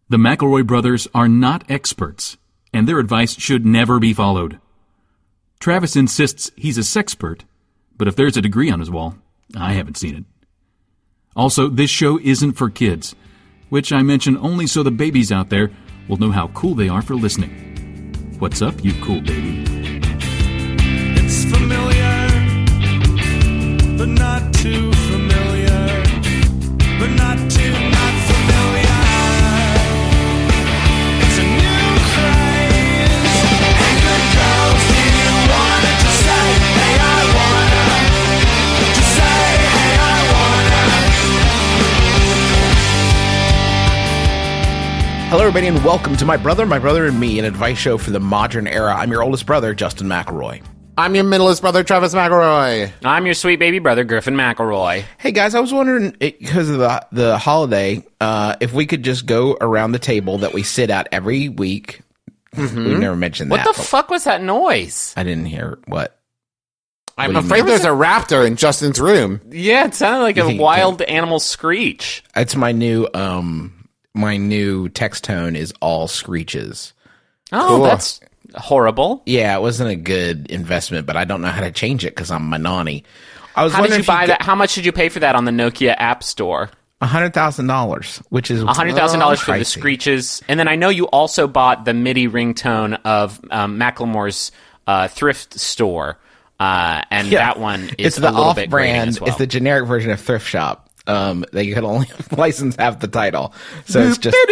The McElroy brothers are not experts, and their advice should never be followed. Travis insists he's a sexpert, but if there's a degree on his wall, I haven't seen it. Also, this show isn't for kids, which I mention only so the babies out there will know how cool they are for listening. What's up, you cool baby? It's familiar, but not too familiar, but not too not familiar. It's a new craze, and good girls, do you wanna just say, hey, I wanna, just say, hey, I wanna. Hello, everybody, and welcome to My Brother and Me, an advice show for the modern era. I'm your oldest brother, Justin McElroy. I'm your middleest brother, Travis McElroy. I'm your sweet baby brother, Griffin McElroy. Hey, guys, I was wondering, because of the holiday, if we could just go around the table that we sit at every week. Mm-hmm. We've never mentioned that. What the fuck was that noise? I didn't hear what. I'm afraid there's a raptor in Justin's room. Yeah, it sounded like a wild animal screech. It's my new text tone is all screeches. Oh, cool. That's horrible. Yeah, it wasn't a good investment, but I don't know how to change it because I'm Manani. How did you buy that? How much did you pay for that on the Nokia App Store? $100,000, which is $100,000 for the screeches. And then I know you also bought the MIDI ringtone of Macklemore's thrift store. That one is a little bit off-brand. As well. It's the generic version of Thrift Shop. They could only license half the title, so it's just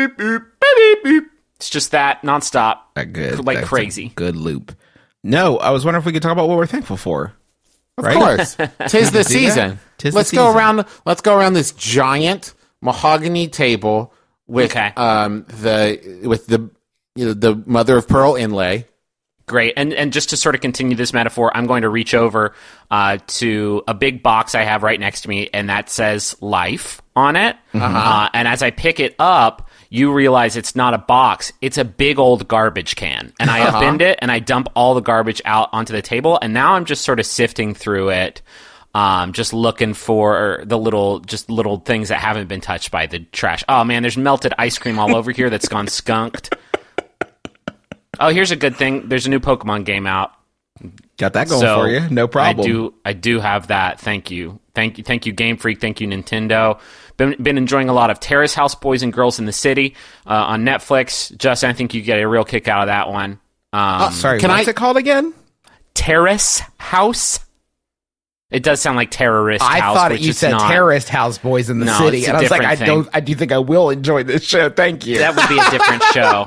it's just that nonstop, That's crazy. Good loop. No, I was wondering if we could talk about what we're thankful for. Of course, tis the season. Let's go around this giant mahogany table with the mother of pearl inlay. Great. And just to sort of continue this metaphor, I'm going to reach over to a big box I have right next to me, and that says Life on it. Uh-huh. And as I pick it up, you realize it's not a box. It's a big old garbage can. And I upend it, and I dump all the garbage out onto the table, and now I'm just sort of sifting through it, just looking for the little things that haven't been touched by the trash. Oh, man, there's melted ice cream all over here that's gone skunked. Oh, here's a good thing. There's a new Pokemon game out. Got that going for you. No problem. I do have that. Thank you, Game Freak. Thank you, Nintendo. Been enjoying a lot of Terrace House Boys and Girls in the City on Netflix. Justin, I think you get a real kick out of that one. Sorry, what's it called again? Terrace House. It does sound like terrorist house. I thought you said Terraced House Boys in the City, and I was like, I do think I will enjoy this show. Thank you. That would be a different show.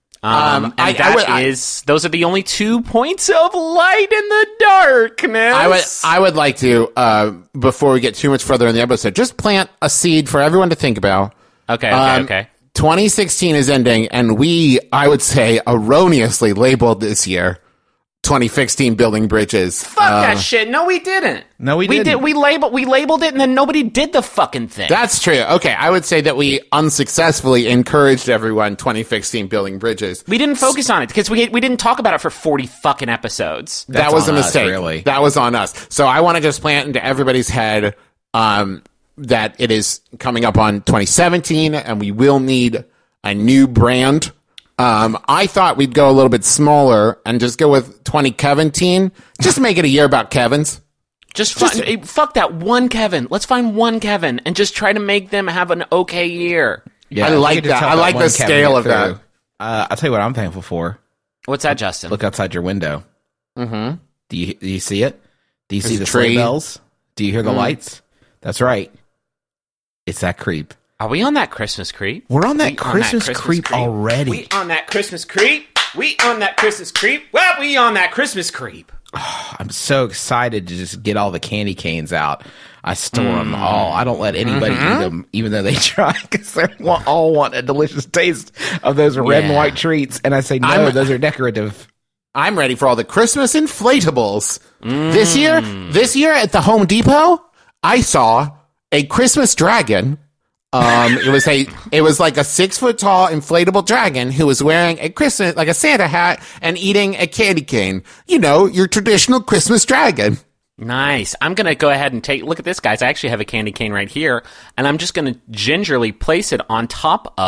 Those are the only 2 points of light in the darkness. I would like to, before we get too much further in the episode, just plant a seed for everyone to think about. Okay. 2016 is ending, and I would say, erroneously labeled this year 2016 building bridges. Fuck that shit. No, we didn't. We didn't. We labeled it, and then nobody did the fucking thing. That's true. Okay, I would say that we unsuccessfully encouraged everyone 2016 building bridges. We didn't focus on it because we didn't talk about it for 40 fucking episodes. That was a mistake. Really. That was on us. So I want to just plant into everybody's head that it is coming up on 2017, and we will need a new brand. I thought we'd go a little bit smaller and just go with 20 Kevin-teen. Just make it a year about Kevins. Fuck that one Kevin. Let's find one Kevin and just try to make them have an okay year. Yeah, I like that. I like the scale of that. I'll tell you what I'm thankful for. What's that, Justin? Look outside your window. Mm-hmm. Do you see it? Do you see the tree. sleigh bells? Do you hear the lights? That's right. It's that creep. Are we on that Christmas creep? We're on that Christmas creep already. We on that Christmas creep? We on that Christmas creep? Well, we on that Christmas creep. Oh, I'm so excited to just get all the candy canes out. I store them all. I don't let anybody eat them, even though they try, because they all want a delicious taste of those red and white treats. And I say, no, those are decorative. I'm ready for all the Christmas inflatables. This year at the Home Depot, I saw a Christmas dragon. It was like a 6 foot tall inflatable dragon who was wearing a Santa hat and eating a candy cane. You know, your traditional Christmas dragon. Nice. I'm going to go ahead and look at this, guys. I actually have a candy cane right here, and I'm just going to gingerly place it on top of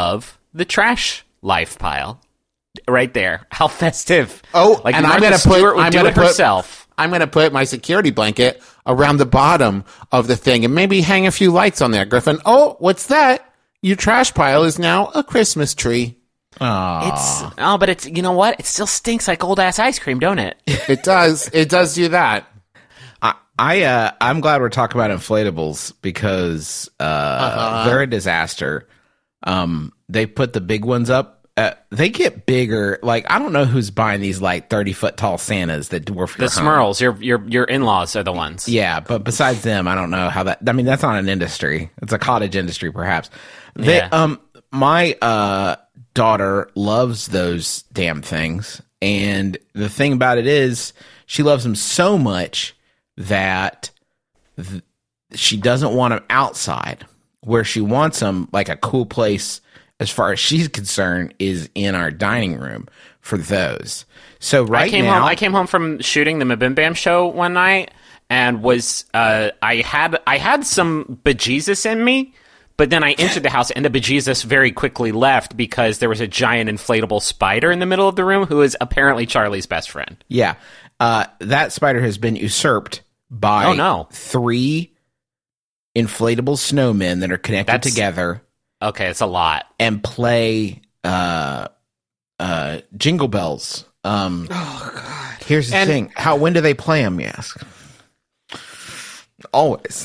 the trash life pile. Right there. How festive. Oh, like and Martha I'm going to put, Stewart would I'm do going it to put, herself. I'm going to put my security blanket around the bottom of the thing and maybe hang a few lights on there, Griffin. Oh, what's that? Your trash pile is now a Christmas tree. But it's, you know what? It still stinks like old ass ice cream, don't it? It does. It does do that. I'm glad we're talking about inflatables because they're a disaster. They put the big ones up. They get bigger. Like, I don't know who's buying these like 30-foot tall Santas that dwarf The your home. Smurls, your in-laws are the ones. Yeah, but besides them, I don't know how that. I mean, that's not an industry. It's a cottage industry, perhaps. My daughter loves those damn things, and the thing about it is, she loves them so much that she doesn't want them outside. Where she wants them, like a cool place, as far as she's concerned, is in our dining room for those. So I came home from shooting the Mabim Bam show one night and was I had some bejesus in me, but then I entered the house and the bejesus very quickly left because there was a giant inflatable spider in the middle of the room who is apparently Charlie's best friend. Yeah, that spider has been usurped by 3 inflatable snowmen that are connected together. Okay, it's a lot. And play Jingle Bells. Oh God! Here's the thing: when do they play them? You ask. Always.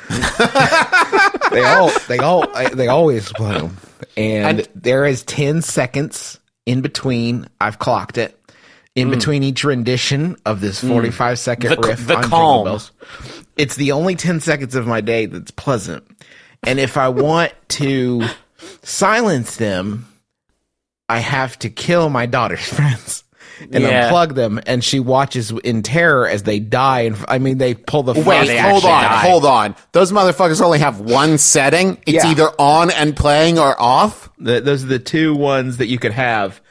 they always play them, and there is 10 seconds in between. I've clocked it. In between each rendition of this 45-second riff on Jingle Bells. It's the only 10 seconds of my day that's pleasant. And if I want to silence them, I have to kill my daughter's friends and unplug them. And she watches in terror as they die. And I mean, they pull the Wait, hold on. Those motherfuckers only have one setting. It's either on and playing or off. Those are the 2 ones that you could have.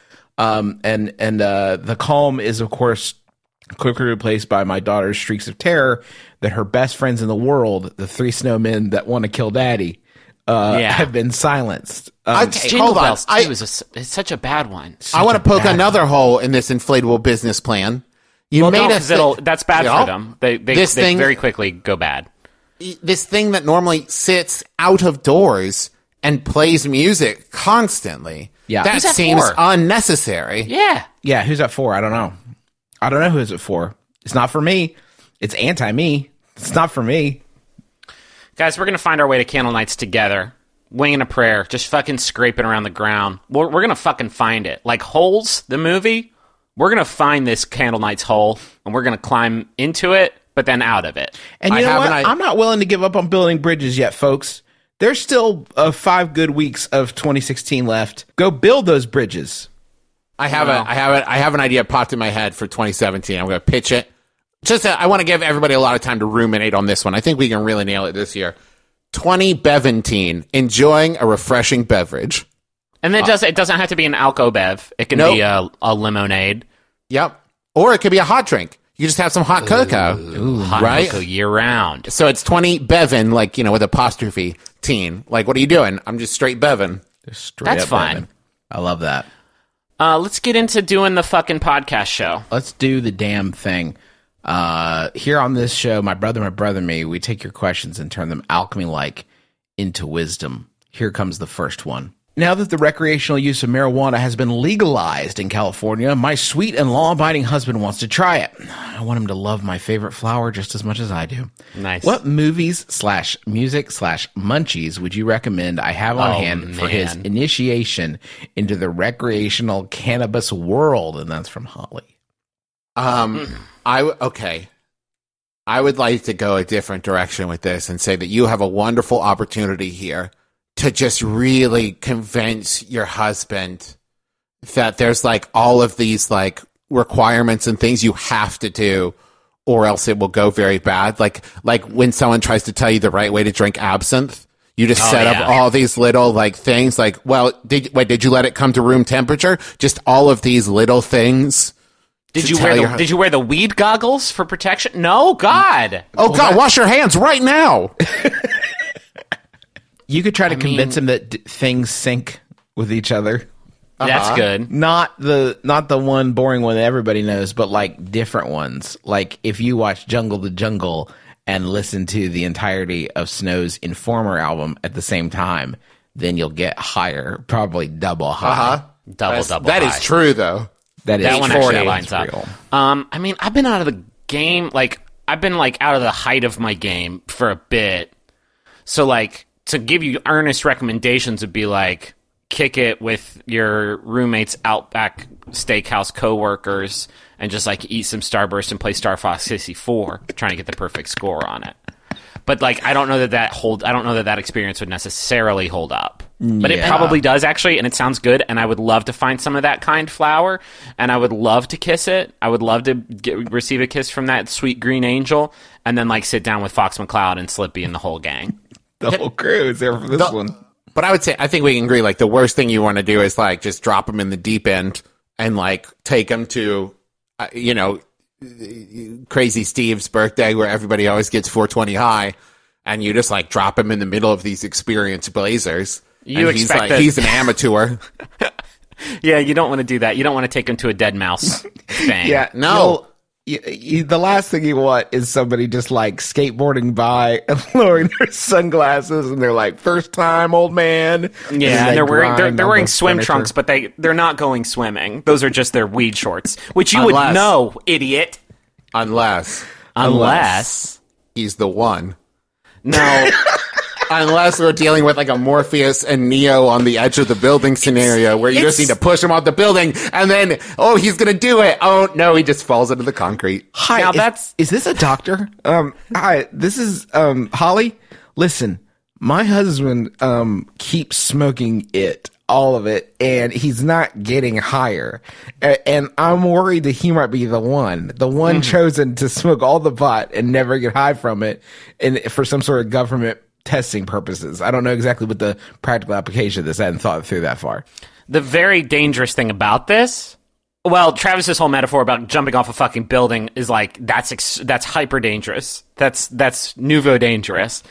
The calm is, of course, quickly replaced by my daughter's shrieks of terror that her best friends in the world, the 3 snowmen that want to kill daddy, have been silenced. Jingle Bells it's such a bad one. I want to poke another hole in this inflatable business plan. That's bad for them. They very quickly go bad. This thing that normally sits out of doors and plays music constantly. Yeah. That Who's that seems for? unnecessary. Yeah. Yeah, who's that for? I don't know. I don't know who is it for. It's not for me. It's anti-me. It's not for me. Guys, we're going to find our way to Candle Nights together. Winging a prayer. Just fucking scraping around the ground. We're going to fucking find it. Like Holes, the movie, we're going to find this Candle Nights hole, and we're going to climb into it, but then out of it. And you know what? I'm not willing to give up on building bridges yet, folks. There's still 5 good weeks of 2016 left. Go build those bridges. I have an idea popped in my head for 2017. I'm going to pitch it. I want to give everybody a lot of time to ruminate on this one. I think we can really nail it this year. 2017, enjoying a refreshing beverage. And then it doesn't have to be an Alco Bev. It can be a lemonade. Yep. Or it could be a hot drink. You just have some hot cocoa. Hot cocoa year round. So it's 20 Bevin, like, with apostrophe teen. Like, what are you doing? I'm just straight Bevin. That's fine. Bevin. I love that. Let's get into doing the fucking podcast show. Let's do the damn thing. Here on this show, My Brother, Me, we take your questions and turn them alchemy-like into wisdom. Here comes the first one. Now that the recreational use of marijuana has been legalized in California, my sweet and law-abiding husband wants to try it. I want him to love my favorite flower just as much as I do. Nice. What movies / music / munchies would you recommend I have on hand for his initiation into the recreational cannabis world? And that's from Holly. I would like to go a different direction with this and say that you have a wonderful opportunity here to just really convince your husband that there's like all of these like requirements and things you have to do or else it will go very bad. Like when someone tries to tell you the right way to drink absinthe, you just set up all these little like things like, well, did you let it come to room temperature? Just all of these little things. Did you wear the weed goggles for protection? No, God. Oh God, wash your hands right now. You could try to convince him that things sink with each other. That's good. Not the one boring one that everybody knows, but like different ones. Like if you watch Jungle to Jungle and listen to the entirety of Snow's Informer album at the same time, then you'll get higher, probably double high. Double That high. is true, though. That is That one true. actually That's lines up. real. I mean, I've been out of the game, like, I've been, like, out of the height of my game for a bit. So, like, to give you earnest recommendations would be, like, kick it with your roommate's Outback Steakhouse coworkers and just, like, eat some Starburst and play Star Fox 64, trying to get the perfect score on it. But, like, I don't know that experience would necessarily hold up. But it probably does, actually, and it sounds good, and I would love to find some of that kind flower, and I would love to kiss it. I would love to receive a kiss from that sweet green angel, and then, like, sit down with Fox McCloud and Slippy and the whole gang. The whole crew is there for this one. But I think we can agree, like, the worst thing you want to do is, like, just drop them in the deep end and, like, take them to, Crazy Steve's birthday where everybody always gets 420 high, and you just, like, drop him in the middle of these experienced blazers. You and he's expect like, that- he's an amateur. Yeah, you don't want to do that. You don't want to take him to a dead mouse thing. Yeah, No. the last thing you want is somebody just like skateboarding by and lowering their sunglasses, and they're like, "First time, old man." Yeah, and they're wearing on swim the trunks, but they're not going swimming. Those are just their weed shorts, which you Unless- would know, idiot. Unless he's the one. No. Unless we're dealing with like a Morpheus and Neo on the edge of the building scenario where you just need to push him off the building and then, he's going to do it. Oh, no, he just falls into the concrete. Hi, Now is this a doctor? Hi, this is Holly. Listen, my husband keeps smoking all of it, and he's not getting higher. And I'm worried that he might be the one chosen to smoke all the pot and never get high from it, and for some sort of government testing purposes. I don't know exactly what the practical application of this. I hadn't thought through that far. The very dangerous thing about this, well, Travis's whole metaphor about jumping off a fucking building is like, that's hyper dangerous. That's nouveau dangerous.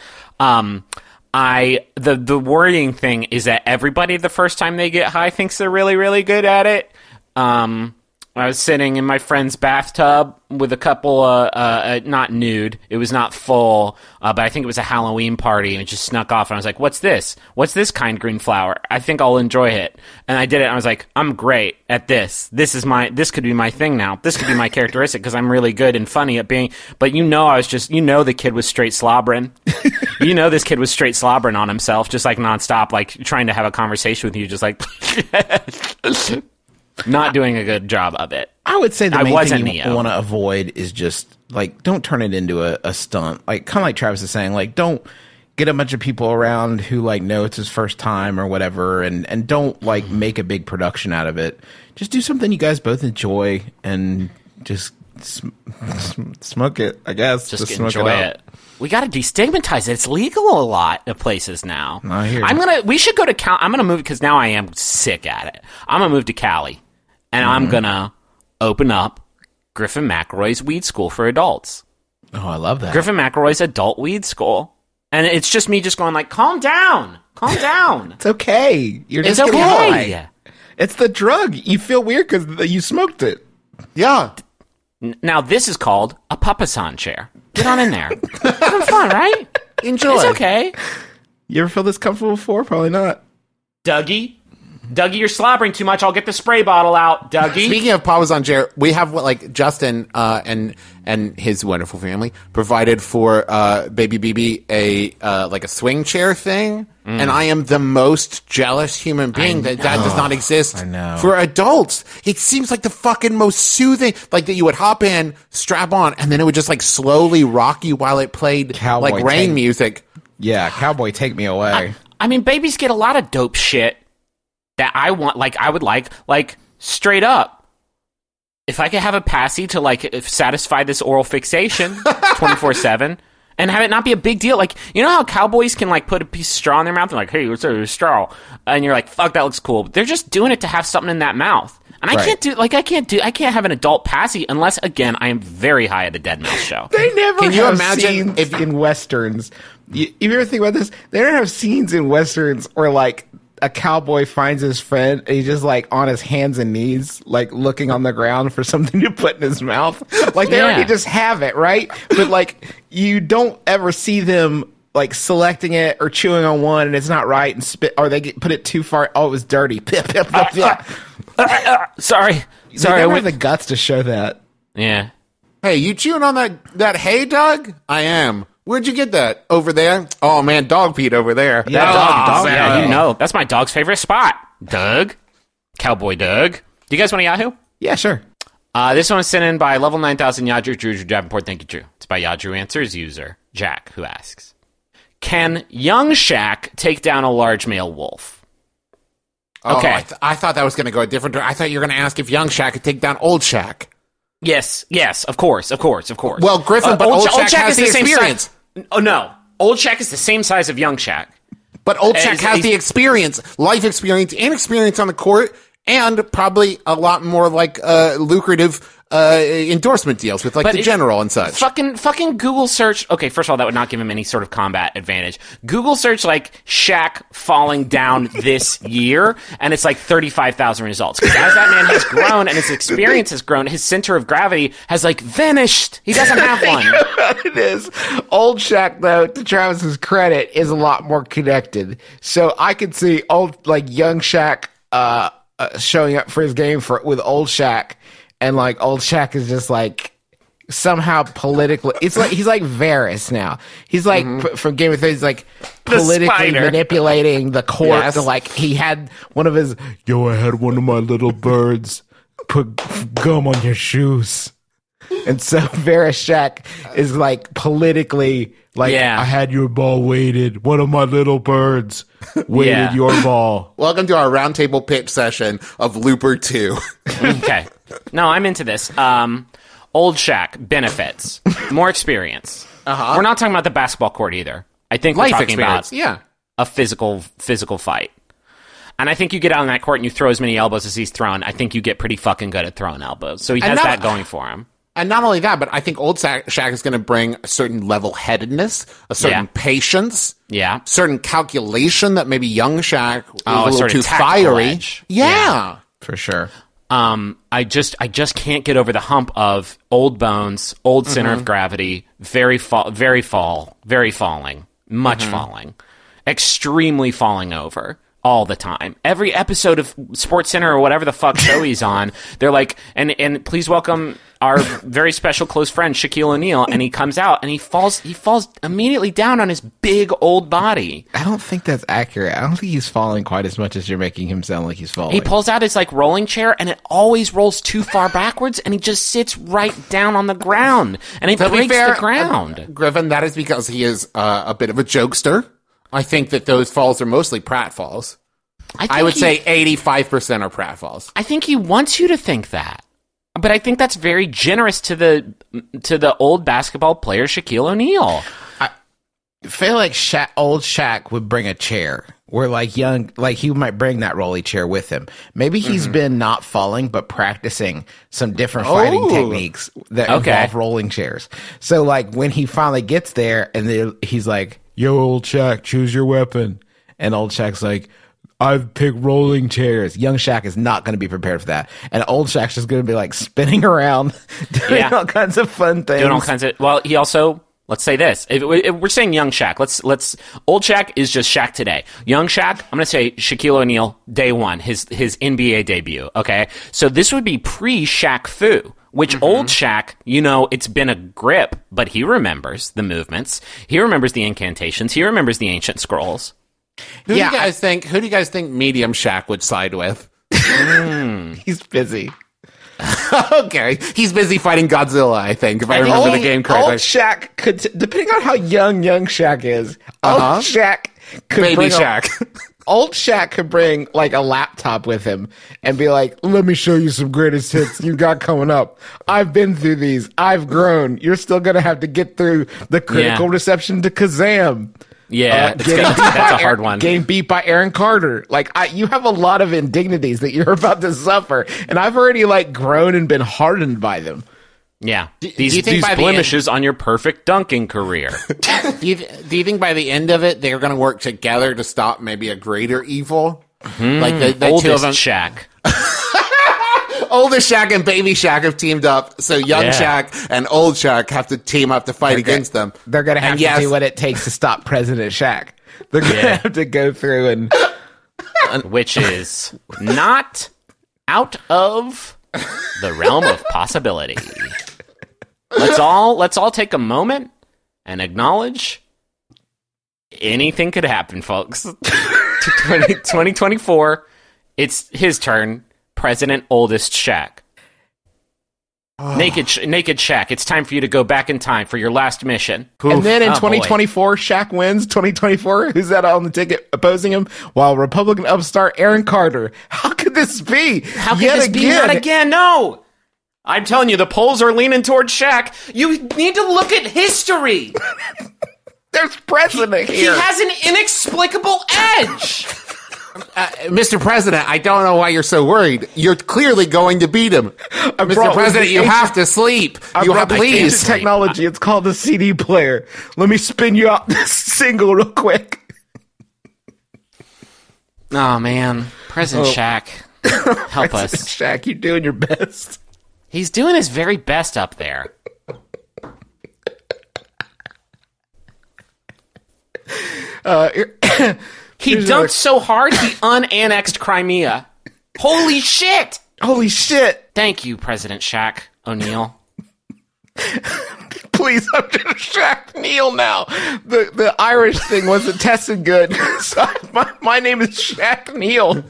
The worrying thing is that everybody the first time they get high thinks they're really, really good at it. I was sitting in my friend's bathtub with a couple, not nude. It was not full, but I think it was a Halloween party, and it just snuck off. And I was like, "What's this? What's this kind green flower? I think I'll enjoy it." And I did it. And I was like, "I'm great at this. This could be my thing now. This could be my characteristic because I'm really good and funny at being." But the kid was straight slobbering. This kid was straight slobbering on himself, just like nonstop, like trying to have a conversation with you, just like. Not doing a good job of it. I would say the main wasn't thing you Neo. want to avoid is just like, don't turn it into a stunt. Like, kind of like Travis is saying, like, don't get a bunch of people around who like know it's his first time or whatever, and don't like make a big production out of it. Just do something you guys both enjoy and just smoke it. I guess Just smoke enjoy out. it. We got to destigmatize it. It's legal a lot of places now. I hear you. We should go to Cali. I'm gonna move because now I am sick at it. I'm gonna move to Cali, and I'm gonna open up Griffin McElroy's Weed School for adults. Oh, I love that. Griffin McElroy's Adult Weed School, and it's just me just going like, calm down. It's okay. You're It's just getting okay. high. It's the drug. You feel weird because you smoked it. Yeah. Now this is called a Papasan chair. Get on in there. Having fun, right? Enjoy. It's okay. You ever feel this comfortable before? Probably not. Dougie, you're slobbering too much. I'll get the spray bottle out. Dougie. Speaking of Parmesan chair, we have Justin and his wonderful family provided for baby BB a swing chair thing, and I am the most jealous human being that does not exist for adults. It seems like the fucking most soothing, like that you would hop in, strap on, and then it would just like slowly rock you while it played Cowboy like rain tank. music. Yeah, Cowboy, take me away. I mean, babies get a lot of dope shit that I want. Like, I would like straight up. If I could have a passy to like satisfy this oral fixation 24/7 and have it not be a big deal, like, you know how cowboys can like put a piece of straw in their mouth and like, hey, what's a straw? And you're like, fuck, that looks cool. They're just doing it to have something in that mouth. And I can't have an adult passy unless, again, I am very high at a dead mouse show. They never Can you have imagine scenes if- in westerns. You ever think about this? They don't have scenes in westerns where like a cowboy finds his friend and he's just like on his hands and knees, like looking on the ground for something to put in his mouth. Like they already just have it, right? But like you don't ever see them like selecting it or chewing on one and it's not right and spit, or they put it too far. Oh, it was dirty. Sorry. They never have the guts to show that. Yeah. Hey, you chewing on that hay, Doug? I am. Where'd you get that? Over there? Oh, man, dog feed over there. That dog, dog, yeah, you know. That's my dog's favorite spot. Doug. Cowboy Doug. Do you guys want a Yahoo? Yeah, sure. This one was sent in by level 9000 Yadru Drew Davenport. Thank you, Drew. It's by Yadru Answers user Jack, who asks, can young Shaq take down a large male wolf? Okay. Oh, I thought that was going to go a different direction. I thought you were going to ask if young Shaq could take down old Shaq. Yes, of course. Well, Griffin, but old Shaq has the experience. Oh, no. Old Shaq is the same size of young Shaq. But old Shaq has the experience, life experience, and experience on the court, and probably a lot more like lucrative endorsement deals with like the general and such. Fucking Google search. Okay, first of all, that would not give him any sort of combat advantage. Google search like Shaq falling down this year, and it's like 35,000 results. Because as that man has grown and his experience has grown, his center of gravity has like vanished. He doesn't have one. It is. Old Shaq, though, to Travis's credit, is a lot more connected. So I could see young Shaq showing up for his game with old Shaq. And like old Shaq is just like somehow politically, it's like he's like Varys now. He's like from Game of Thrones, he's like politically manipulating the court. Yes. Like he had one of his, I had one of my little birds put gum on your shoes. And so Varys Shaq is like politically like, I had your ball weighted. One of my little birds weighted your ball. Welcome to our roundtable pitch session of Looper 2. Okay. No, I'm into this. Old Shaq, benefits, more experience. We're not talking about the basketball court either. I think we're talking about a physical fight. And I think you get out on that court and you throw as many elbows as he's thrown. I think you get pretty fucking good at throwing elbows. So he has that going for him. And not only that, but I think old Shaq is going to bring a certain level-headedness, a certain patience, certain calculation that maybe young Shaq was a little too fiery. Edge. Yeah, for sure. I just can't get over the hump of old bones, old center of gravity, very falling, much falling, extremely falling over. All the time. Every episode of SportsCenter or whatever the fuck show he's on, they're like, and please welcome our very special close friend Shaquille O'Neal, and he comes out and he falls immediately down on his big old body. I don't think that's accurate. I don't think he's falling quite as much as you're making him sound like he's falling. He pulls out his like rolling chair and it always rolls too far backwards and he just sits right down on the ground and he breaks the ground. Griffin, that is because he is a bit of a jokester. I think that those falls are mostly pratfalls. I would say 85% are pratfalls. I think he wants you to think that. But I think that's very generous to the old basketball player Shaquille O'Neal. I feel like old Shaq would bring a chair. Where like he might bring that rolly chair with him. Maybe he's been not falling, but practicing some different fighting techniques that involve rolling chairs. So like when he finally gets there and he's like, yo, old Shaq, choose your weapon. And old Shaq's like, I've picked rolling chairs. Young Shaq is not going to be prepared for that. And old Shaq's just going to be like spinning around, doing all kinds of fun things. Well, he also, let's say this. If we're saying young Shaq. Let's old Shaq is just Shaq today. Young Shaq, I'm going to say Shaquille O'Neal, day one, his NBA debut. Okay. So this would be pre-Shaq Fu. Which old Shaq, it's been a grip, but he remembers the movements. He remembers the incantations. He remembers the ancient scrolls. Who do you guys think medium Shaq would side with? He's busy. Okay. He's busy fighting Godzilla, I think, if I remember the game correctly. Old Shaq could, depending on how young Shaq is, old Shaq could Baby Shaq. Old Shaq could bring like a laptop with him and be like, let me show you some greatest hits you got coming up. I've been through these. I've grown. You're still going to have to get through the critical reception to Kazam. Yeah, that's a hard one. Getting beat by Aaron Carter. Like, you have a lot of indignities that you're about to suffer. And I've already like grown and been hardened by them. Yeah, these blemishes on your perfect dunking career. Do you think by the end of it they're going to work together to stop maybe a greater evil? Like the two of Oldest them, Shaq. oldest Shaq and baby Shaq have teamed up. So young Yeah. Shaq and old Shaq have to team up to fight against them. They're going to have And to yes, do what it takes to stop President Shaq. They're going to have to go through and Which is not out of the realm of possibility. Let's all take a moment and acknowledge anything could happen, folks. 2024, it's his turn. President oldest Shaq. Naked Shaq, it's time for you to go back in time for your last mission. And then in Oh, boy. 2024, Shaq wins. 2024, who's that on the ticket opposing him? While Republican upstart Aaron Carter. How could this be? How can this be not again? No! I'm telling you, the polls are leaning towards Shaq. You need to look at history. There's precedent He here. has an inexplicable edge. Mr. President, I don't know why you're so worried. You're clearly going to beat him. Mr. brought President, with you me have to sleep. You have, Please. please. Technology. It's called the CD player. Let me spin you out this single real quick. Oh, man. President Shaq, help us. Shaq, you're doing your best. He's doing his very best up there. He dunked so hard, he unannexed Crimea. Holy shit! Holy shit. Thank you, President Shaq O'Neal. Please, I'm just Shaq Neal now. The Irish thing wasn't tested good. So my name is Shaq Neal.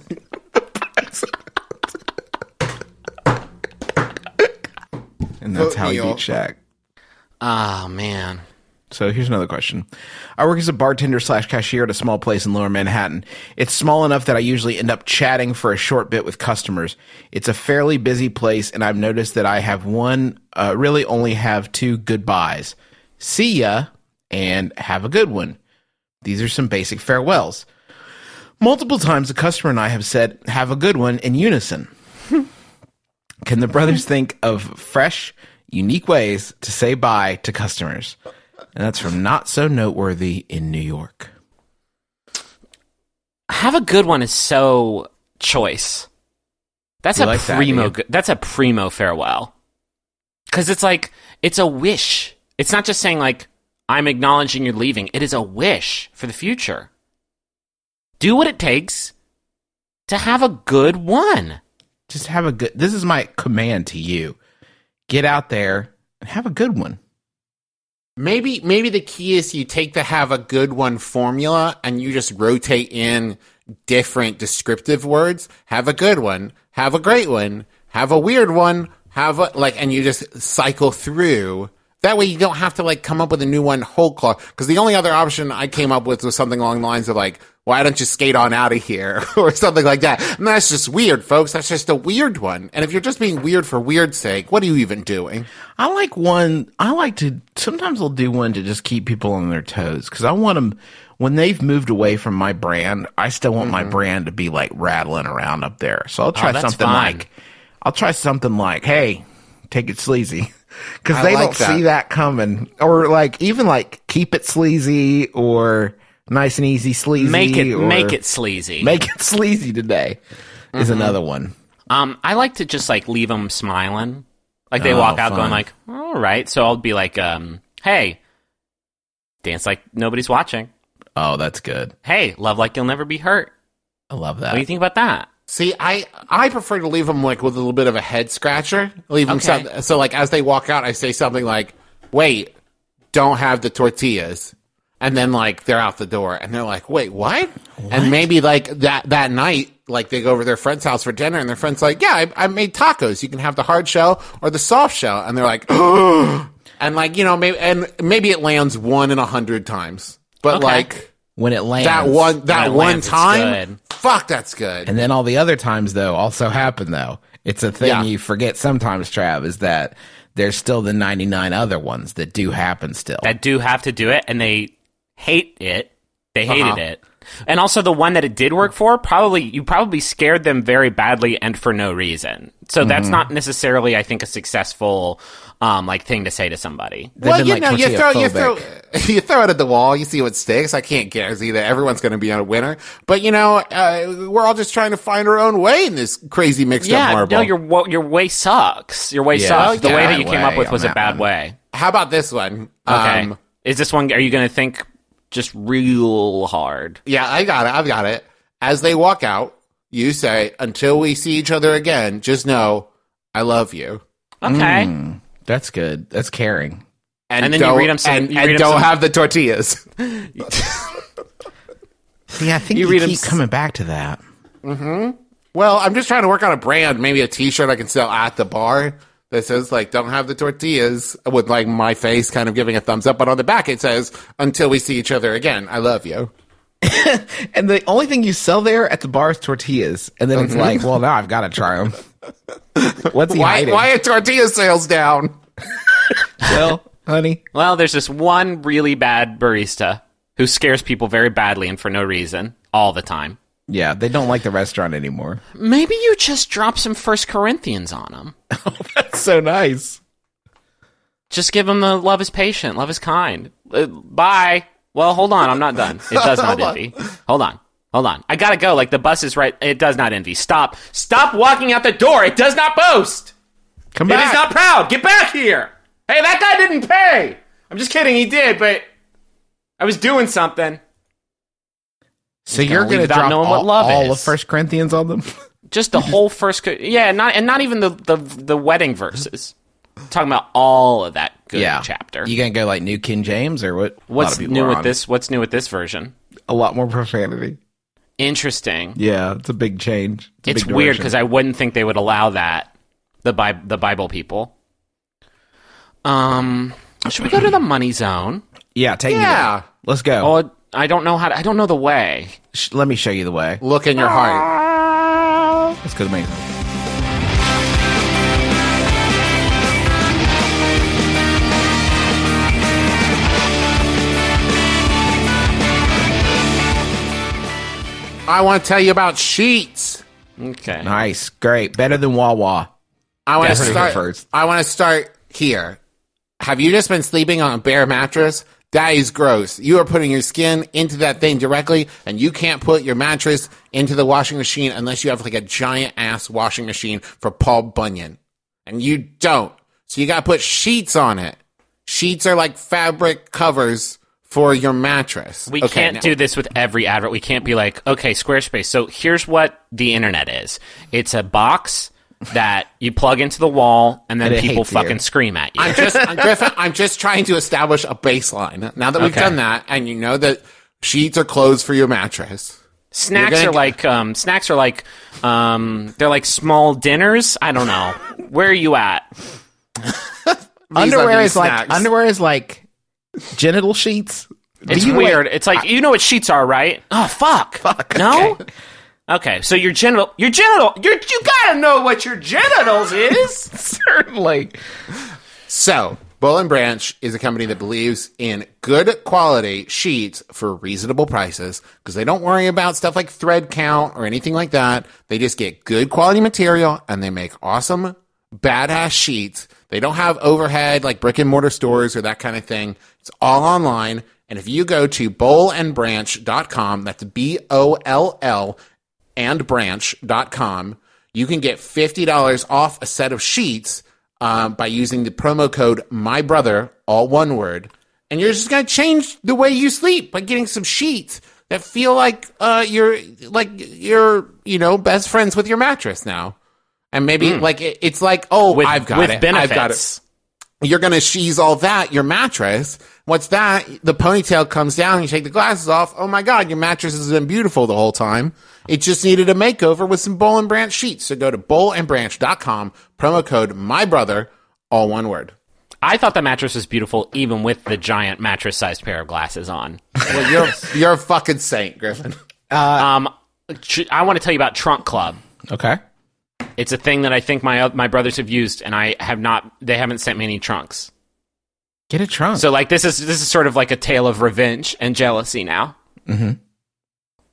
And that's how you Neal. beat Shaq. Oh, man. So here's another question. I work as a bartender / cashier at a small place in Lower Manhattan. It's small enough that I usually end up chatting for a short bit with customers. It's a fairly busy place, and I've noticed that I have really only have two goodbyes. See ya, and have a good one. These are some basic farewells. Multiple times the customer and I have said, have a good one in unison. Can the brothers think of fresh, unique ways to say bye to customers? And that's from Not So Noteworthy in New York. Have a good one is so choice. That's You a like that, primo. do you? That's a primo farewell. Because it's like it's a wish. It's not just saying like I'm acknowledging you're leaving. It is a wish for the future. Do what it takes to have a good one. Just have a good... This is my command to you. Get out there and have a good one. Maybe the key is you take the have a good one formula and you just rotate in different descriptive words. Have a good one. Have a great one. Have a weird one. And you just cycle through. That way you don't have to come up with a new one whole cloth. Because the only other option I came up with was something along the lines of why don't you skate on out of here? Or something like that. And that's just weird, folks. That's just a weird one. And if you're just being weird for weird's sake, what are you even doing? Sometimes I'll do one to just keep people on their toes. Because I want them, when they've moved away from my brand, I still want my brand to be rattling around up there. So I'll try that's something fine. hey, take it sleazy. Because I they like don't that. see that coming. Or even keep it sleazy or nice and easy sleazy. Make or it sleazy. Make it sleazy today is another one. I like to just leave them smiling. They walk out fun. going all right. So I'll be hey, dance like nobody's watching. Oh, that's good. Hey, love like you'll never be hurt. I love that. What do you think about that? See, I prefer to leave them with a little bit of a head scratcher. Leave them Okay. so as they walk out, I say something like, "Wait, don't have the tortillas," and then they're out the door, and they're like, "Wait, what?" And maybe that night, they go over to their friend's house for dinner, and their friend's like, "Yeah, I made tacos. You can have the hard shell or the soft shell," and they're like, and maybe it lands 1 in 100 times, but Okay. when it lands. that one lands, it's time, good. fuck, that's good. And then all the other times, though, also happen, though. It's a thing Yeah. you forget sometimes, Trav, is that there's still the 99 other ones that do happen still. That do have to do it, and they hate it. They hated it. And also the one that it did work for, you probably scared them very badly and for no reason. So that's not necessarily, I think, a successful thing to say to somebody. They've Well, been, you throw tortilla-phobic. you throw it at the wall. You see what sticks. I can't guarantee that everyone's going to be a winner, but we're all just trying to find our own way in this crazy mixed up marble. No, your way sucks. Your way Yeah, sucks. The yeah, way that you way came up with on was a that bad one. way. How about this one? Okay. Is this one? Are you going to think just real hard? Yeah, I got it. I've got it. As they walk out, you say, "Until we see each other again, just know I love you." Okay. That's good. That's caring. And then you don't- read 'em some- and, you and read 'em don't some- have the tortillas. See, I think You you, read 'em keep s- coming back to that. Well, I'm just trying to work on a brand, maybe a T-shirt I can sell at the bar that says "Don't have the tortillas" with my face kind of giving a thumbs up, but on the back it says "Until we see each other again, I love you." And the only thing you sell there at the bar is tortillas. And then it's like, well, now I've got to try them. What's he hiding? Why are tortilla sales down? Well, honey. Well, there's this one really bad barista who scares people very badly and for no reason all the time. Yeah, they don't like the restaurant anymore. Maybe you just drop some First Corinthians on them. That's so nice. Just give them the love is patient, love is kind. Bye. Well, hold on. I'm not done. It does not envy. Hold on. I gotta go. The bus is right. It does not envy. Stop walking out the door. It does not boast. Come It back. is not proud. Get back here. Hey, that guy didn't pay. I'm just kidding. He did, but I was doing something. So you're leave going to without drop knowing what love all is. of First Corinthians on them? Just the whole first, not even the wedding verses. Talking about all of that good chapter. You going to go New King James or what? A lot What's of people new are with on. this? What's new with this version? A lot more profanity. Interesting. Yeah, it's a big change. It's weird because I wouldn't think they would allow that. The Bible people. Should we go to the money zone? Yeah, take me Yeah. there. Let's go. Oh, I don't know I don't know the way. Let me show you the way. Look in your heart. Let's go to the main. I want to tell you about Sheets. Okay. Nice, great, better than Wawa. I want to Definitely start first. I want to start here. Have you just been sleeping on a bare mattress? That is gross. You are putting your skin into that thing directly, and you can't put your mattress into the washing machine unless you have a giant ass washing machine for Paul Bunyan. And you don't. So you gotta put sheets on it. Sheets are like fabric covers for your mattress. We Okay, can't now- do this with every advert. We can't be like, okay, Squarespace. So here's what the internet is. It's a box that you plug into the wall, and then And it people hates you. fucking scream at you. Griffin, I'm just trying to establish a baseline. Now that we've Okay. done that, and you know that sheets are clothes for your mattress. Snacks You're are like they're like small dinners. I don't know. Where are you at? Underwear Vis-a-vis is like snacks. genital sheets. It's weird. It's like you know what sheets are, right? Oh fuck. No. Okay, so your genital. You gotta know what your genitals is. Certainly. So, Boll and Branch is a company that believes in good quality sheets for reasonable prices because they don't worry about stuff like thread count or anything like that. They just get good quality material and they make awesome, badass sheets. They don't have overhead like brick and mortar stores or that kind of thing. It's all online. And if you go to bollandbranch.com, that's BOLL and branch.com, you can get $50 off a set of sheets by using the promo code MyBrother, all one word. And you're just going to change the way you sleep by getting some sheets that feel like you're best friends with your mattress now. And maybe it's like, oh, I've got with it. benefits. I've got it. You're going to sheath all that, your mattress. What's that? The ponytail comes down, you take the glasses off. Oh my God, your mattress has been beautiful the whole time. It just needed a makeover with some Boll and Branch sheets. So go to bollandbranch.com, promo code MyBrother, all one word. I thought the mattress was beautiful, even with the giant mattress-sized pair of glasses on. Well, you're a fucking saint, Griffin. I want to tell you about Trunk Club. Okay. It's a thing that I think my brothers have used, and they haven't sent me any trunks. Get a trunk. So like this is sort of like a tale of revenge and jealousy now. Mhm.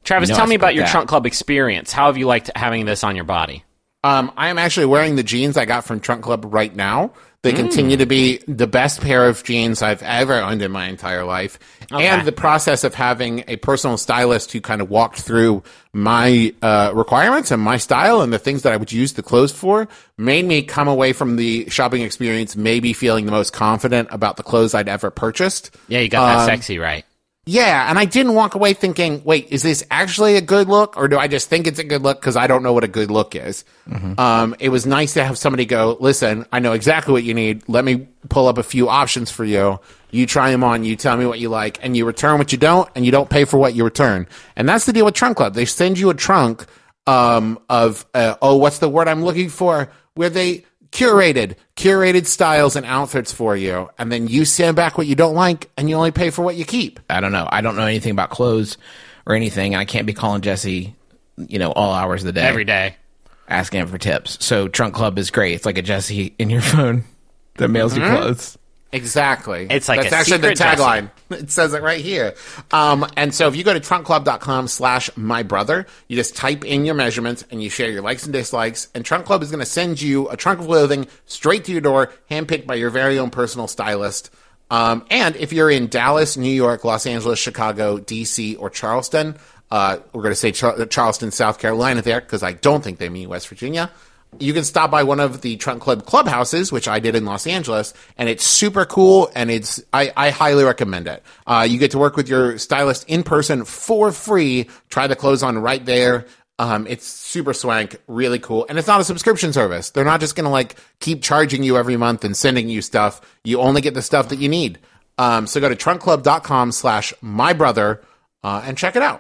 Travis, You know tell I me about support your that. Trunk Club experience. How have you liked having this on your body? I am actually wearing the jeans I got from Trunk Club right now. They continue to be the best pair of jeans I've ever owned in my entire life. Okay. And the process of having a personal stylist who kind of walked through my requirements and my style and the things that I would use the clothes for made me come away from the shopping experience maybe feeling the most confident about the clothes I'd ever purchased. Yeah, you got that sexy right. Yeah, and I didn't walk away thinking, wait, is this actually a good look, or do I just think it's a good look because I don't know what a good look is? It was nice to have somebody go, listen, I know exactly what you need. Let me pull up a few options for you. You try them on, you tell me what you like, and you return what you don't, and you don't pay for what you return. And that's the deal with Trunk Club. They send you a trunk what's the word I'm looking for? Where they curated styles and outfits for you, and then you send back what you don't like, and you only pay for what you keep. I don't know. I don't know anything about clothes or anything, and I can't be calling Jesse, all hours of the day. Every day. Asking him for tips. So Trunk Club is great. It's like a Jesse in your phone that mails you clothes. Exactly. It's like that's a actually the secret tagline. It says it right here. And so if you go to trunkclub.com/mybrother, you just type in your measurements and you share your likes and dislikes. And Trunk Club is going to send you a trunk of clothing straight to your door, handpicked by your very own personal stylist. And if you're in Dallas, New York, Los Angeles, Chicago, DC, or Charleston, we're going to say Charleston, South Carolina there, because I don't think they mean West Virginia. You can stop by one of the Trunk Club clubhouses, which I did in Los Angeles, and it's super cool, and I highly recommend it. You get to work with your stylist in person for free. Try the clothes on right there. It's super swank, really cool, and it's not a subscription service. They're not just going to keep charging you every month and sending you stuff. You only get the stuff that you need. So go to trunkclub.com/mybrother and check it out.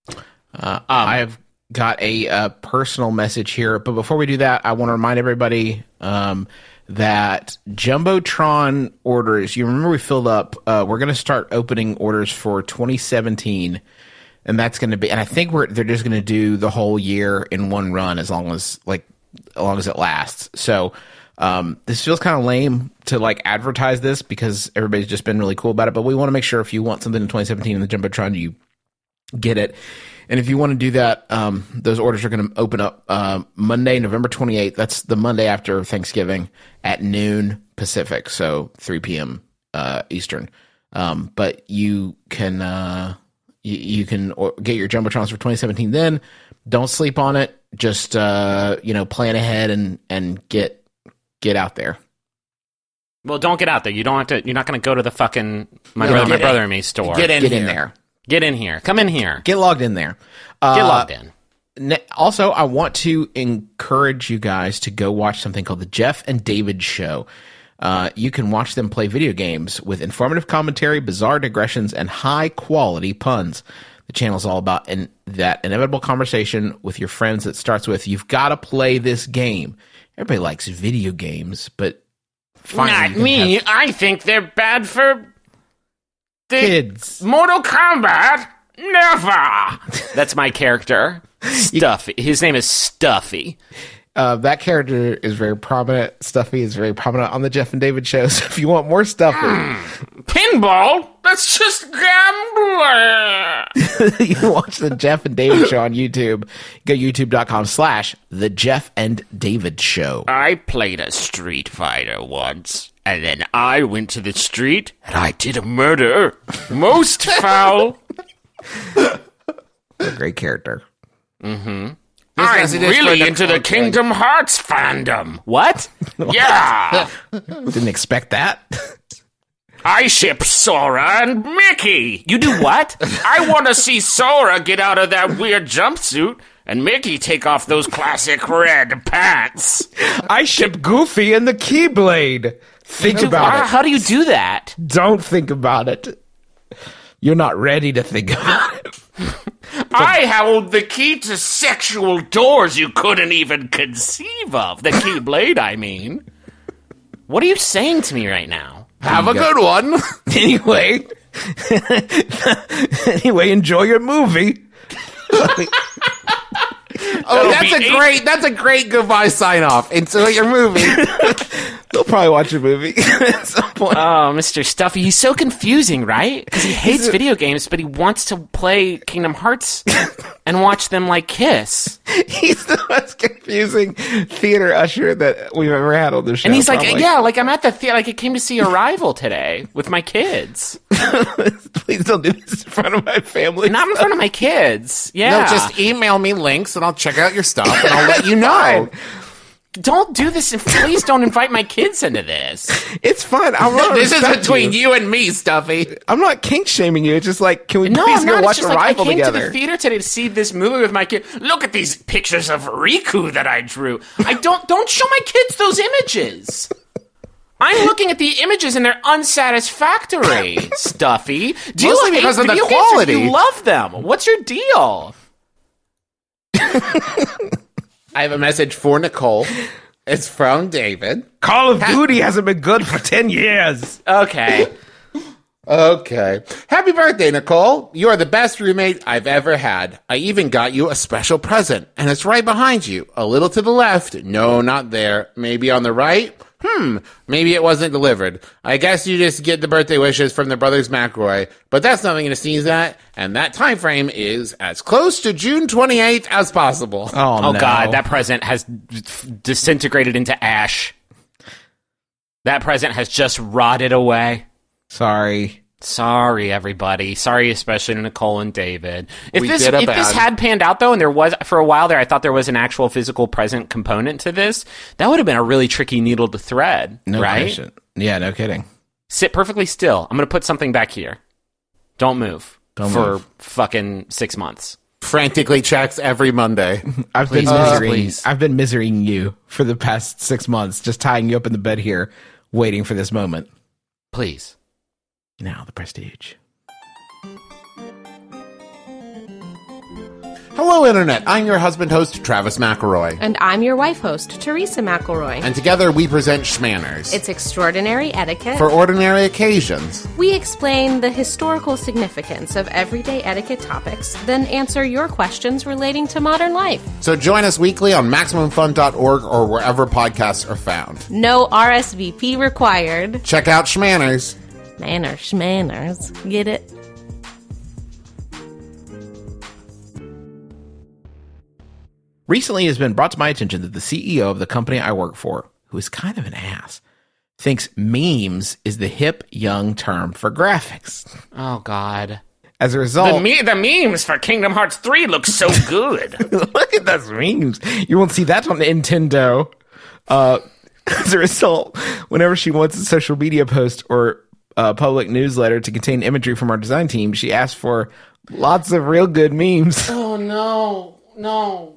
I've got a personal message here, but before we do that, I want to remind everybody that Jumbotron orders, you remember we filled up, we're going to start opening orders for 2017, and that's going to be, and I think they're just going to do the whole year in one run as long as it lasts. So this feels kind of lame to advertise this because everybody's just been really cool about it, but we want to make sure if you want something in 2017 in the Jumbotron, you get it. And if you want to do that, those orders are going to open up Monday, November 28th. That's the Monday after Thanksgiving at noon Pacific, so 3 p.m. Eastern. But you can you can get your Jumbotrons for 2017 then. Don't sleep on it. Just plan ahead and get out there. Well, don't get out there. You don't have to. You're not going to go to the fucking my brother and me store. Get in there. Get in here. Come in here. Get logged in there. Get logged in. Also, I want to encourage you guys to go watch something called The Jeff and David Show. You can watch them play video games with informative commentary, bizarre digressions, and high-quality puns. The channel's all about that inevitable conversation with your friends that starts with, you've got to play this game. Everybody likes video games, but Not me. I think they're bad for the kids. Mortal Kombat. Never. That's my character. Stuffy. His name is Stuffy. That character is very prominent. Stuffy is very prominent on the Jeff and David show. So if you want more Stuffy, Pinball? That's just gambling. you can watch the Jeff and David show on YouTube. Go youtube.com/The Jeff and David Show. I played a Street Fighter once, and then I went to the street and I did a murder. Most foul. A great character. I'm really into the Kingdom Hearts fandom. What? Yeah. Didn't expect that. I ship Sora and Mickey. You do what? I want to see Sora get out of that weird jumpsuit and Mickey take off those classic red pants. I ship Goofy and the Keyblade. Think about it. How do you do that? Don't think about it. You're not ready to think about it. I hold the key to sexual doors you couldn't even conceive of. The Keyblade, I mean. What are you saying to me right now? Have a good one. Anyway, enjoy your movie. That's a great goodbye sign off. Enjoy your movie. He'll probably watch a movie at some point. Oh, Mr. Stuffy, he's so confusing, right? Because he hates video games, but he wants to play Kingdom Hearts and watch them like kiss. He's the most confusing theater usher that we've ever had on the show. And he's like, probably. yeah, like I'm at the theater, like I came to see Arrival today with my kids. Please don't do this in front of my family. Not in front of my kids. Yeah. No, just email me links and I'll check out your stuff and I'll let you know. Don't do this, and please don't invite my kids into this. It's fine. I'm not This is between you and me, Stuffy. I'm not kink shaming you. It's just like, can we No, please I'm go not. watch It's just like I Arrival came together? to the theater today to see this movie with my kid. Look at these pictures of Riku that I drew. Don't show my kids those images. I'm looking at the images and they're unsatisfactory, Stuffy. Do you Mostly hate because of the video games or quality. do you love them? What's your deal? I have a message for Nicole. It's from David. Call of Duty hasn't been good for 10 years. Okay. Okay. Happy birthday, Nicole. You are the best roommate I've ever had. I even got you a special present, and it's right behind you. A little to the left. No, not there. Maybe on the right? Maybe it wasn't delivered. I guess you just get the birthday wishes from the brothers McElroy, but that's nothing to sneeze at, and that time frame is as close to June 28th as possible. Oh, no. God, that present has disintegrated into ash. That present has just rotted away. Sorry. Sorry, everybody. Sorry, especially to Nicole and David. If We this did a if this bad. had panned out, though, and there was, for a while there, I thought there was an actual physical present component to this, that would have been a really tricky needle to thread, No right? question. Yeah, no kidding. Sit perfectly still. I'm going to put something back here. Don't move Don't for move. fucking 6 months. Frantically checks every Monday. I've Please, been miserying. please. I've been miserying you for the past 6 months, just tying you up in the bed here, waiting for this moment. Please. Now the prestige. Hello, Internet. I'm your husband host, Travis McElroy. And I'm your wife host, Teresa McElroy. And together we present Schmanners. It's extraordinary etiquette. For ordinary occasions. We explain the historical significance of everyday etiquette topics, then answer your questions relating to modern life. So join us weekly on MaximumFun.org or wherever podcasts are found. No RSVP required. Check out Schmanners. Manners. Get it? Recently, it has been brought to my attention that the CEO of the company I work for, who is kind of an ass, thinks memes is the hip, young term for graphics. Oh, God. As a result, The memes for Kingdom Hearts 3 look so good. look at those memes. You won't see that on Nintendo. As a result, whenever she wants a social media post or a public newsletter to contain imagery from our design team, she asks for lots of real good memes. Oh, no.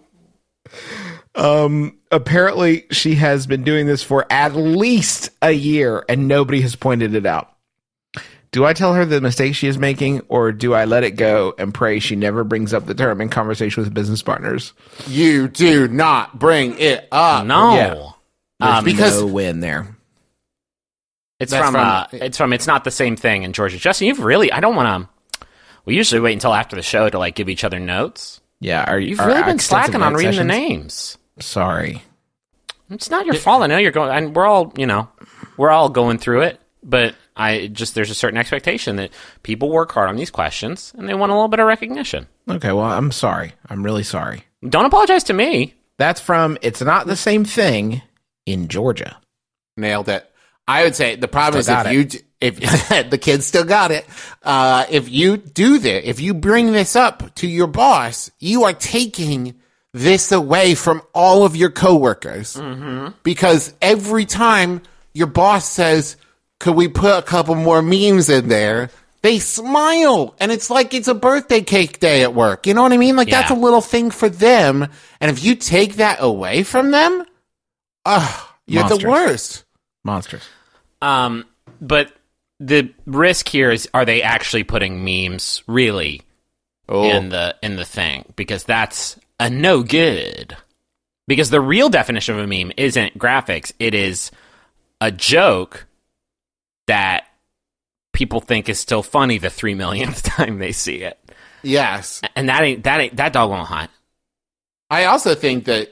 Apparently, she has been doing this for at least a year, and nobody has pointed it out. Do I tell her the mistake she is making, or do I let it go and pray she never brings up the term in conversation with business partners? You do not bring it up. No. Yeah. There's because- no win there. It's That's from It's Not the Same Thing in Georgia. Justin, you've really, I don't want to, we usually wait until after the show to like give each other notes. Yeah, You've really been slacking on reading the names. Sorry. It's not your fault. I know you're going, and we're all going through it, but there's a certain expectation that people work hard on these questions and they want a little bit of recognition. Okay, well, I'm sorry. I'm really sorry. Don't apologize to me. That's from It's Not the Same Thing in Georgia. Nailed it. I would say the problem Still is got if the kids still got it, if you do this, if you bring this up to your boss, you are taking this away from all of your coworkers. Because every time your boss says, could we put a couple more memes in there? They smile, and it's like it's a birthday cake day at work. You know what I mean? Like, Yeah. that's a little thing for them. And if you take that away from them, you're Monsters. the worst. Monsters. But the risk here is, are they actually putting memes really in the thing? Because that's a no good. Because the real definition of a meme isn't graphics. It is a joke that people think is still funny the 3 millionth time they see it. Yes. And that dog won't hunt. I also think that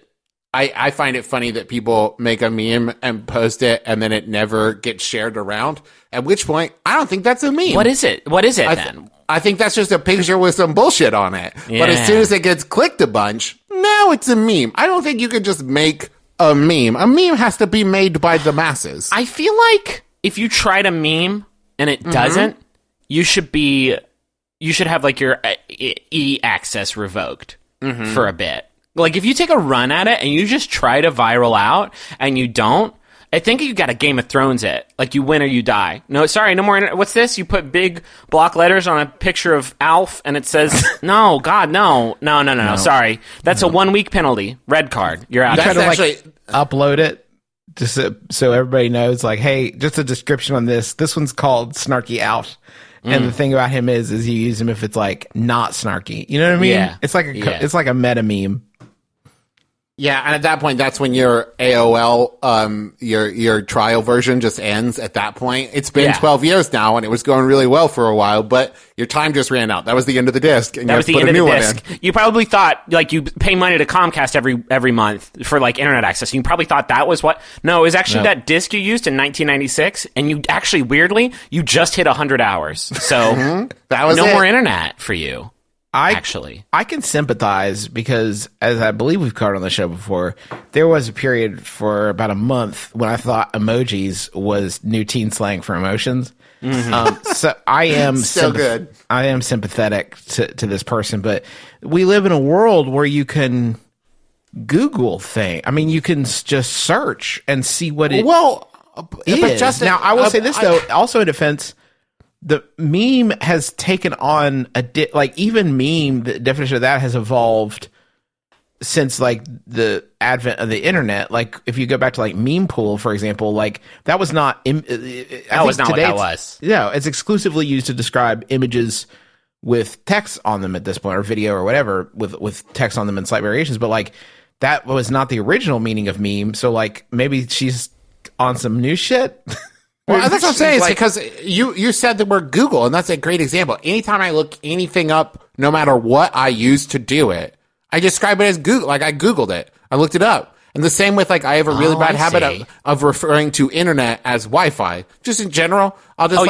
I find it funny that people make a meme and post it and then it never gets shared around. At which point, I don't think that's a meme. What is it? What is it then? I think that's just a picture with some bullshit on it. Yeah. But as soon as it gets clicked a bunch, now it's a meme. I don't think you could just make a meme. A meme has to be made by the masses. I feel like if you try to meme and it doesn't, you should have like your e-access revoked for a bit. Like if you take a run at it and you just try to viral out and you don't, I think you got to Game of Thrones it. Like you win or you die. No, sorry, no more internet. What's this? You put big block letters on a picture of Alf and it says, no, God, no. Sorry. That's a 1 week penalty. Red card. You're out. Try to actually- upload it just so everybody knows, like, hey, just a description on this. This one's called Snarky Alf. And the thing about him is you use him if it's like not snarky. You know what I mean? Yeah. It's like it's like a meta meme. Yeah, and at that point, that's when your AOL, your trial version just ends at that point. It's been 12 years now, and it was going really well for a while, but your time just ran out. That was the end of the disc, and That you was have the to put end a of new the one disc. in. You probably thought, like, you pay money to Comcast every month for, like, internet access. You probably thought that was what... No, it was actually that disc you used in 1996, and you actually, weirdly, you just hit 100 hours. So, That was no it. more internet for you, actually. I can sympathize because, as I believe we've covered on the show before, there was a period for about a month when I thought emojis was new teen slang for emotions. So I am So good. I am sympathetic to this person, but we live in a world where you can Google thing. I mean, you can just search and see what it Well, is. but Justin, Now, I will say this though, also in defense. The meme has taken on like even meme, the definition of that has evolved since like the advent of the internet. Like if you go back to like meme pool, for example, like that was not, That was not what that was. No, it's exclusively used to describe images with text on them at this point, or video or whatever with text on them and slight variations. But like that was not the original meaning of meme. So like maybe she's on some new shit. Well, that's what I'm saying. It's Like- because you said the word Google, and that's a great example. Anytime I look anything up, no matter what I use to do it, I describe it as Google. Like I Googled it. I looked it up. And the same with like, I have a really bad I habit see. of referring to internet as Wi-Fi. Just in general, I'll just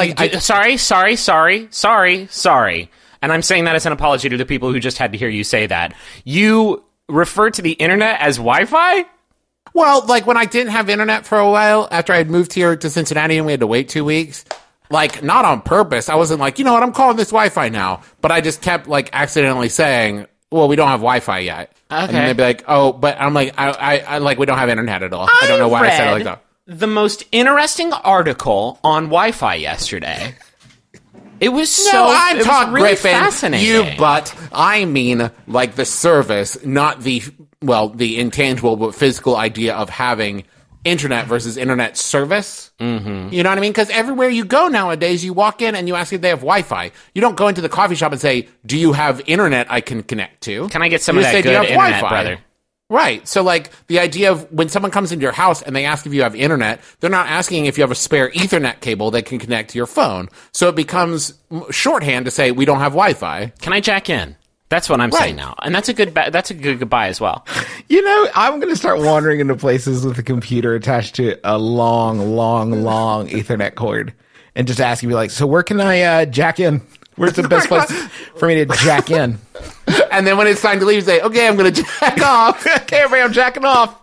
Sorry. And I'm saying that as an apology to the people who just had to hear you say that. You refer to the internet as Wi-Fi? well, like when I didn't have internet for a while after I had moved here to Cincinnati and we had to wait 2 weeks, like not on purpose. I wasn't like, you know what, I'm calling this Wi-Fi now. But I just kept like accidentally saying, well, we don't have Wi-Fi yet. And Okay. they'd be like, oh, but I'm like, I like, we don't have internet at all. I don't know why I said it like that. The most interesting article on Wi-Fi yesterday. It was I'm it was talking really Griffin. fascinating. You, but I mean like the service, not the intangible but physical idea of having internet versus internet service. Mm-hmm. You know what I mean? Because everywhere you go nowadays, you walk in and you ask if they have Wi-Fi. You don't go into the coffee shop and say, "Do you have internet I can connect to?" Can I get some You of just that say, "Do you good have internet, Wi-Fi?" brother? Right. So, like, the idea of when someone comes into your house and they ask if you have internet, they're not asking if you have a spare Ethernet cable that can connect to your phone. So it becomes shorthand to say, we don't have Wi-Fi. Can I jack in? That's what I'm saying now. And that's a good goodbye as well. You know, I'm going to start wandering into places with a computer attached to a long Ethernet cord and just asking me like, so where can I jack in? Where's the best place for me to jack in? And then when it's time to leave, you say, okay, I'm going to jack off. Okay, everybody, I'm jacking off.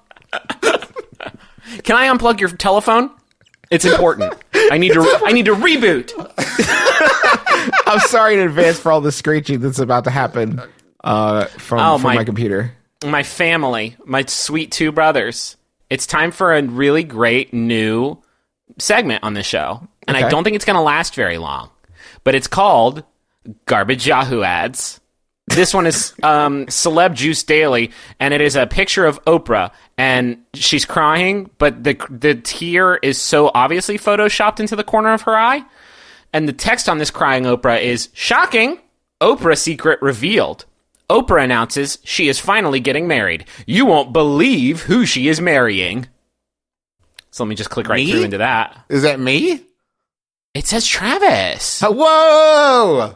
Can I unplug your telephone? It's important. I need to reboot. I'm sorry in advance for all the screeching that's about to happen from my computer. My family, my sweet two brothers. It's time for a really great new segment on the show. And I Okay. don't think it's going to last very long. But it's called Garbage Yahoo Ads. This one is Celeb Juice Daily, and it is a picture of Oprah, and she's crying, but the tear is so obviously photoshopped into the corner of her eye. And the text on this crying Oprah is, "Shocking! Oprah secret revealed. Oprah announces she is finally getting married. You won't believe who she is marrying." So let me just click right Me? through into that. Is that me? It says Travis. Whoa!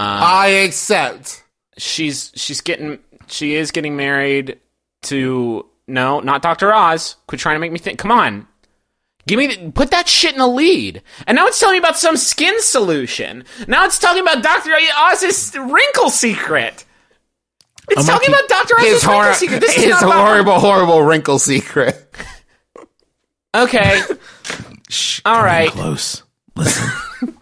I accept. She is getting married to No, not Dr. Oz. Quit trying to make me think. Come on. Put that shit in the lead. And now it's telling me about some skin solution. Now it's talking about Dr. Oz's wrinkle secret. It's talking about Dr. Oz's wrinkle secret. This is his not about- horrible wrinkle secret. Okay. Shh, All come in right. close. Listen.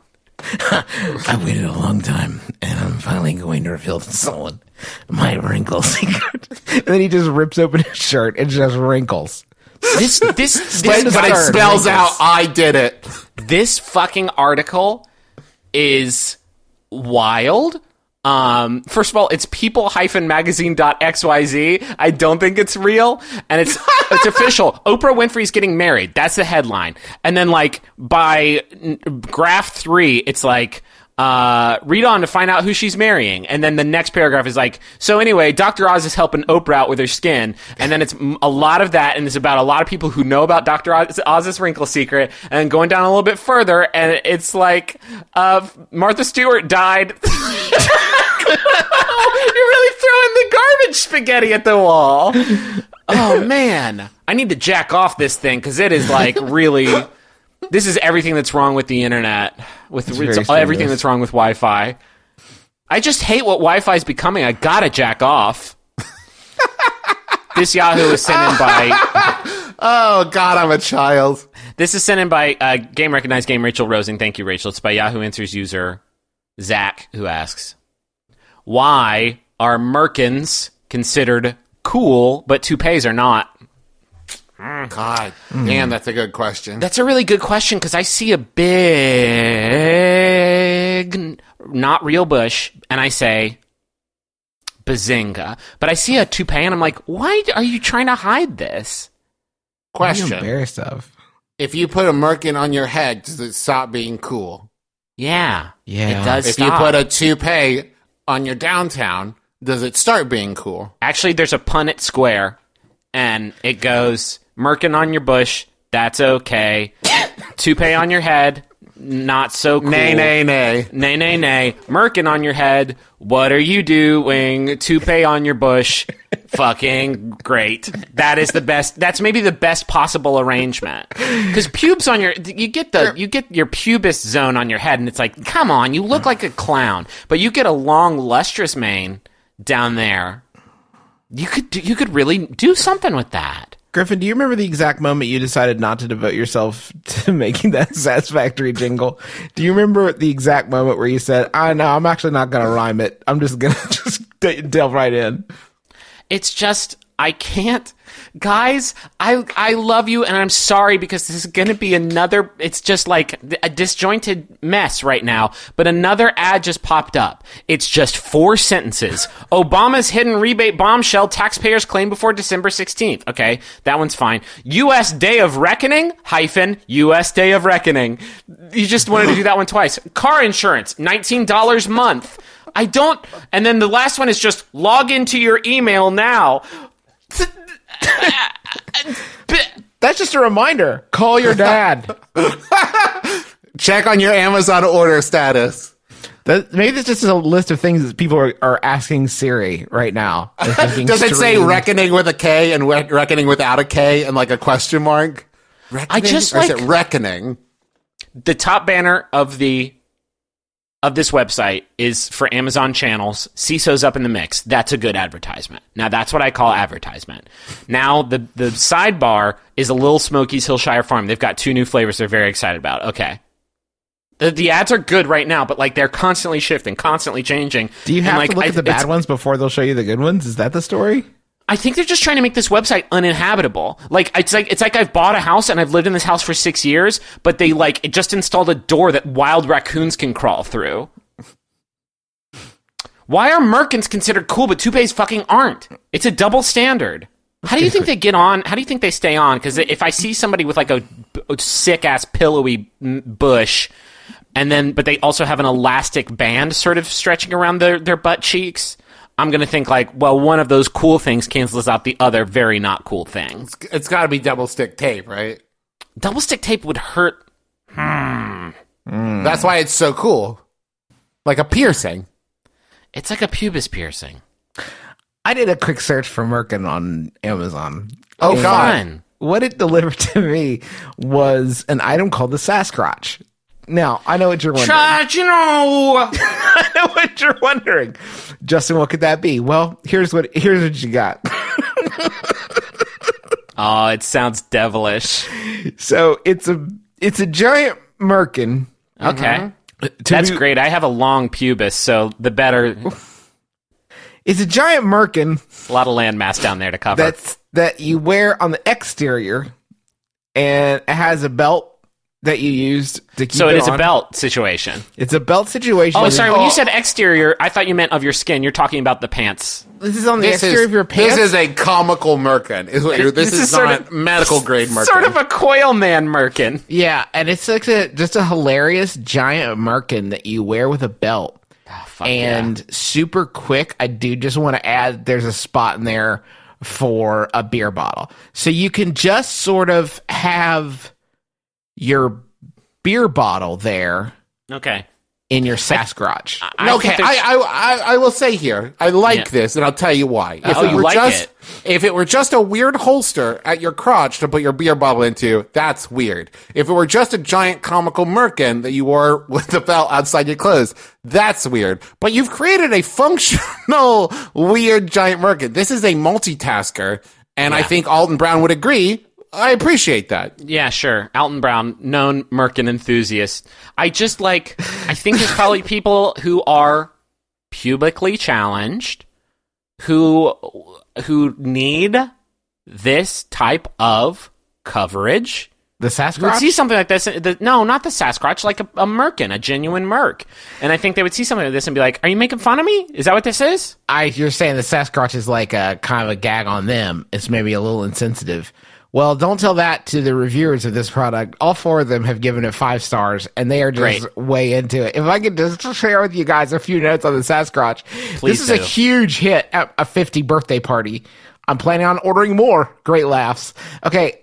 I waited a long time, and I'm finally going to reveal to someone my wrinkle secret. And then he just rips open his shirt and just wrinkles. This But it absurd. spells out, I did it. This fucking article is wild. First of all, it's people-magazine.xyz. I don't think it's real, and it's official. Oprah Winfrey's getting married. That's the headline. And then, like, by graph 3, it's like, read on to find out who she's marrying. And then the next paragraph is like, so anyway, Dr. Oz is helping Oprah out with her skin. And then it's a lot of that, and it's about a lot of people who know about Dr. Oz's wrinkle secret. And then going down a little bit further, and it's like, Martha Stewart died. You're really throwing the garbage spaghetti at the wall. Oh, man. I need to jack off this thing, because it is like really... This is everything that's wrong with the internet. It's everything that's wrong with Wi-Fi. I just hate what Wi-Fi is becoming. I gotta jack off. This Yahoo is sent in by... Oh, God, I'm a child. This is sent in by Game Recognized Game Rachel Rosing. Thank you, Rachel. It's by Yahoo Answers user Zach, who asks, why are merkins considered cool, but toupees are not? God, damn, that's a good question. That's a really good question, because I see a big, not real bush, and I say, bazinga. But I see a toupee, and I'm like, why are you trying to hide this? What are you Question. embarrassed of? If you put a merkin on your head, does it stop being cool? Yeah. Yeah. It does If stop. you put a toupee on your downtown, does it start being cool? Actually, there's a Punnett Square, and it goes, merkin on your bush, that's okay. Toupee on your head, not so cool. Nay. Nay, nay, nay. Merkin on your head, what are you doing? Toupee on your bush, fucking great. That is the best. That's maybe the best possible arrangement. Because pubes on you get your pubis zone on your head, and it's like, come on, you look like a clown. But you get a long, lustrous mane down there. You could really do something with that. Griffin, do you remember the exact moment you decided not to devote yourself to making that Satisfactory jingle? Do you remember the exact moment where you said, no, I'm actually not going to rhyme it. I'm just going to delve right in. It's just, I can't. Guys, I love you, and I'm sorry, because this is going to be another, it's just like a disjointed mess right now, but another ad just popped up. It's just 4 sentences. Obama's hidden rebate bombshell, taxpayers claim before December 16th. Okay, that one's fine. U.S. Day of Reckoning, U.S. Day of Reckoning. You just wanted to do that one twice. Car insurance, $19 a month. I don't, and then the last one is just log into your email now. That's just a reminder. Call your dad. Check on your Amazon order status. Maybe that's just a list of things that people are asking Siri right now. Does it say reckoning with a K and reckoning without a K and like a question mark? Reckoning? I just or is like- it reckoning? The top banner of this website is for Amazon channels. CISO's up in the mix. That's a good advertisement. Now, that's what I call advertisement. Now, the sidebar is a Little Smokies Hillshire Farm. They've got 2 new flavors they're very excited about. Okay. The ads are good right now, but like they're constantly shifting, constantly changing. Do you And, have like, to look at the bad ones before they'll show you the good ones? Is that the story? I think they're just trying to make this website uninhabitable. Like it's like I've bought a house and I've lived in this house for 6 years, but they it just installed a door that wild raccoons can crawl through. Why are merkins considered cool, but toupees fucking aren't? It's a double standard. How do you think they get on? How do you think they stay on? Because if I see somebody with like a sick ass pillowy bush, but they also have an elastic band sort of stretching around their butt cheeks, I'm going to think like, well, one of those cool things cancels out the other very not cool thing. It's got to be double stick tape, right? Double stick tape would hurt. That's why it's so cool. Like a piercing. It's like a pubis piercing. I did a quick search for merkin on Amazon. Oh, God. Fun. What it delivered to me was an item called the Sasquatch. Now, I know what you're wondering. I know what you're wondering. Justin, what could that be? Well, here's what you got. Oh, it sounds devilish. So it's a giant merkin. Okay. To That's be- great. I have a long pubis, so the better. It's a giant merkin A lot of landmass down there to cover. that you wear on the exterior, and it has a belt that you used to keep So it is on. a belt situation. It's a belt situation. Oh, sorry. When you said exterior, I thought you meant of your skin. You're talking about the pants. This is on the This exterior of your pants. This is a comical merkin. This is sort not of- medical grade merkin. Sort of a coil man merkin. Yeah, and it's like just a hilarious giant merkin that you wear with a belt. Fuck And super quick, I do just want to add there's a spot in there for a beer bottle. So you can just sort of have your beer bottle there yeah. Okay. in your Sasquatch. Okay, I will say here, I like Yeah. this, and I'll tell you why. Oh, you like it. If it were just a weird holster at your crotch to put your beer bottle into, that's weird. If it were just a giant comical merkin that you wore with the belt outside your clothes, that's weird. But you've created a functional, weird giant merkin. This is a multitasker, and I think Alton Brown would agree. I appreciate that. Yeah, sure. Alton Brown, known merkin enthusiast. I think there's probably people who are pubically challenged who need this type of coverage. The Would Sasquatch? see something like this. No, not the Sasquatch, like a merkin, a genuine merc. And I think they would see something like this and be like, "Are you making fun of me? Is that what this is?" You're saying the Sasquatch is like a kind of a gag on them. It's maybe a little insensitive. Well, don't tell that to the reviewers of this product. All 4 of them have given it 5 stars, and they are just Great. way into it. If I could just share with you guys a few notes on the Sasquatch. Please This is a do. huge hit at a 50 birthday party. I'm planning on ordering more. Great laughs. Okay,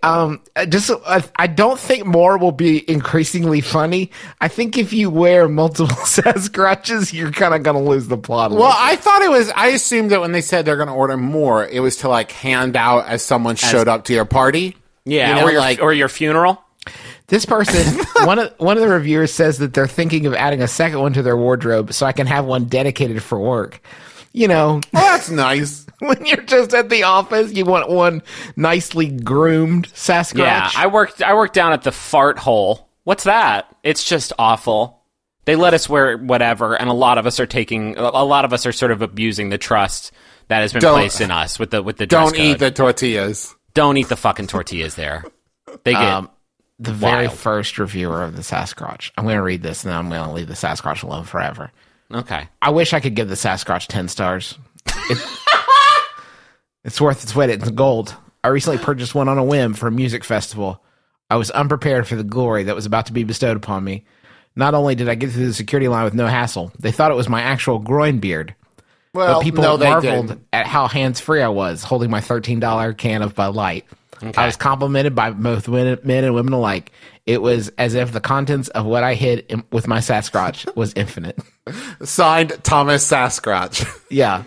I don't think more will be increasingly funny. I think if you wear multiple Sasquatches, you're kind of going to lose the plot. Well, I assumed that when they said they're going to order more, it was to like hand out as someone showed up to your party. Yeah, You know, or your funeral. This person, one of the reviewers says that they're thinking of adding a second one to their wardrobe so I can have one dedicated for work. You know, Well, that's nice. when you're just at the office, you want one nicely groomed Sasquatch. Yeah, I worked down at the fart hole. What's that? It's just awful. They let us wear whatever, and a lot of us are sort of abusing the trust that has been placed in us with the dress Don't code. eat the tortillas. Don't eat the fucking tortillas there. They get the very wild. first reviewer of the Sasquatch. I'm going to read this, and then I'm going to leave the Sasquatch alone forever. okay. I wish I could give the Sasquatch 10 stars. It's worth its weight in gold. I recently purchased one on a whim for a music festival. I was unprepared for the glory that was about to be bestowed upon me. Not only did I get through the security line with no hassle, they thought it was my actual groin beard. Well, But people no, they marveled didn't. at how hands-free I was, holding my $13 can of Bud Light. I was complimented by both men and women alike. It was as if the contents of what I hid with my Sasquatch was infinite. Signed, Thomas Sasquatch. Yeah.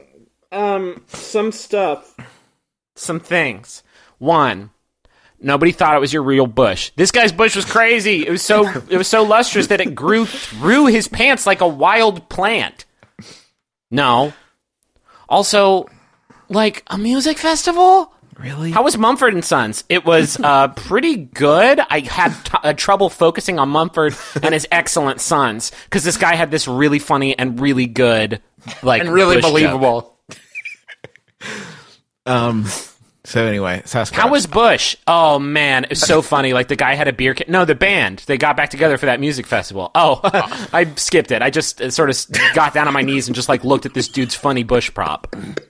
Some things. One, nobody thought it was your real bush. This guy's bush was crazy. It was so lustrous that it grew through his pants like a wild plant. No. Also, like a music festival? Really? How was Mumford and Sons? It was pretty good. I had trouble focusing on Mumford and his excellent sons because this guy had this really funny and really good, like, And really bush joke. believable. So anyway, Sasquatch. How was Bush? Oh man, it was so funny. Like the guy had a beer can. No, the band. They got back together for that music festival. Oh, I skipped it. I just sort of got down on my knees and just like looked at this dude's funny Bush prop.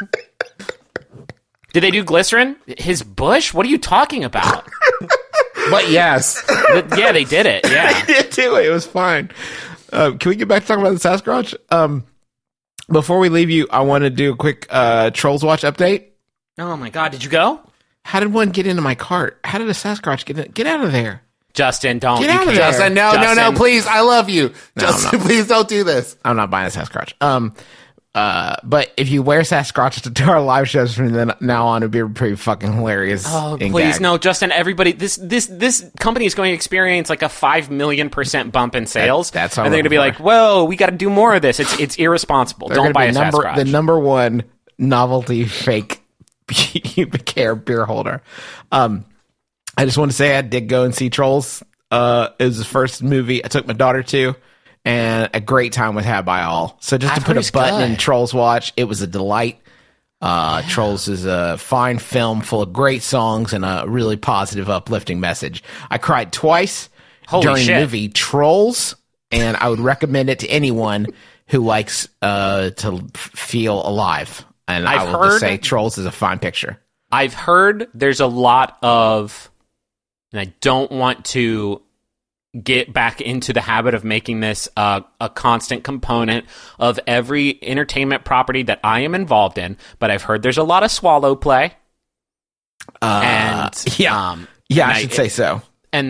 Did they do glycerin? His Bush? What are you talking about? But yes. Yeah, they did it. Yeah. did too. It was fine. Can we get back to talking about the Sasquatch? Before we leave you, I want to do a quick Trolls Watch update. Oh my god, did you go? How did one get into my cart? How did a Sasquatch get in? Get out of there. Justin, don't. Get You out of can't. there. Justin, no, Justin. please. I love you. No, I'm Justin, not. please don't do this. I'm not buying a Sasquatch. But if you wear Sasquatch to our live shows from then now on, it'd be pretty fucking hilarious. Oh, and please, gag. no, Justin, everybody, this company is going to experience like a 5 million% bump in sales. That's how and they're going to be like, whoa, we got to do more of this. It's irresponsible. They're Don't buy a gonna be Sasquatch. the number one novelty fake pubic hair beer holder. I just want to say I did go and see Trolls. It was the first movie I took my daughter to, and a great time was had by all. So just I've to put heard a it's button good. in Trolls Watch, it was a delight. Trolls is a fine film full of great songs and a really positive, uplifting message. I cried twice Holy during shit. the movie Trolls, and I would recommend it to anyone who likes to feel alive. And I've I will heard- just say Trolls is a fine picture. I've heard there's a lot of, and I don't want to get back into the habit of making this a constant component of every entertainment property that I am involved in, but I've heard there's a lot of swallow play. Yeah, and I should say so. and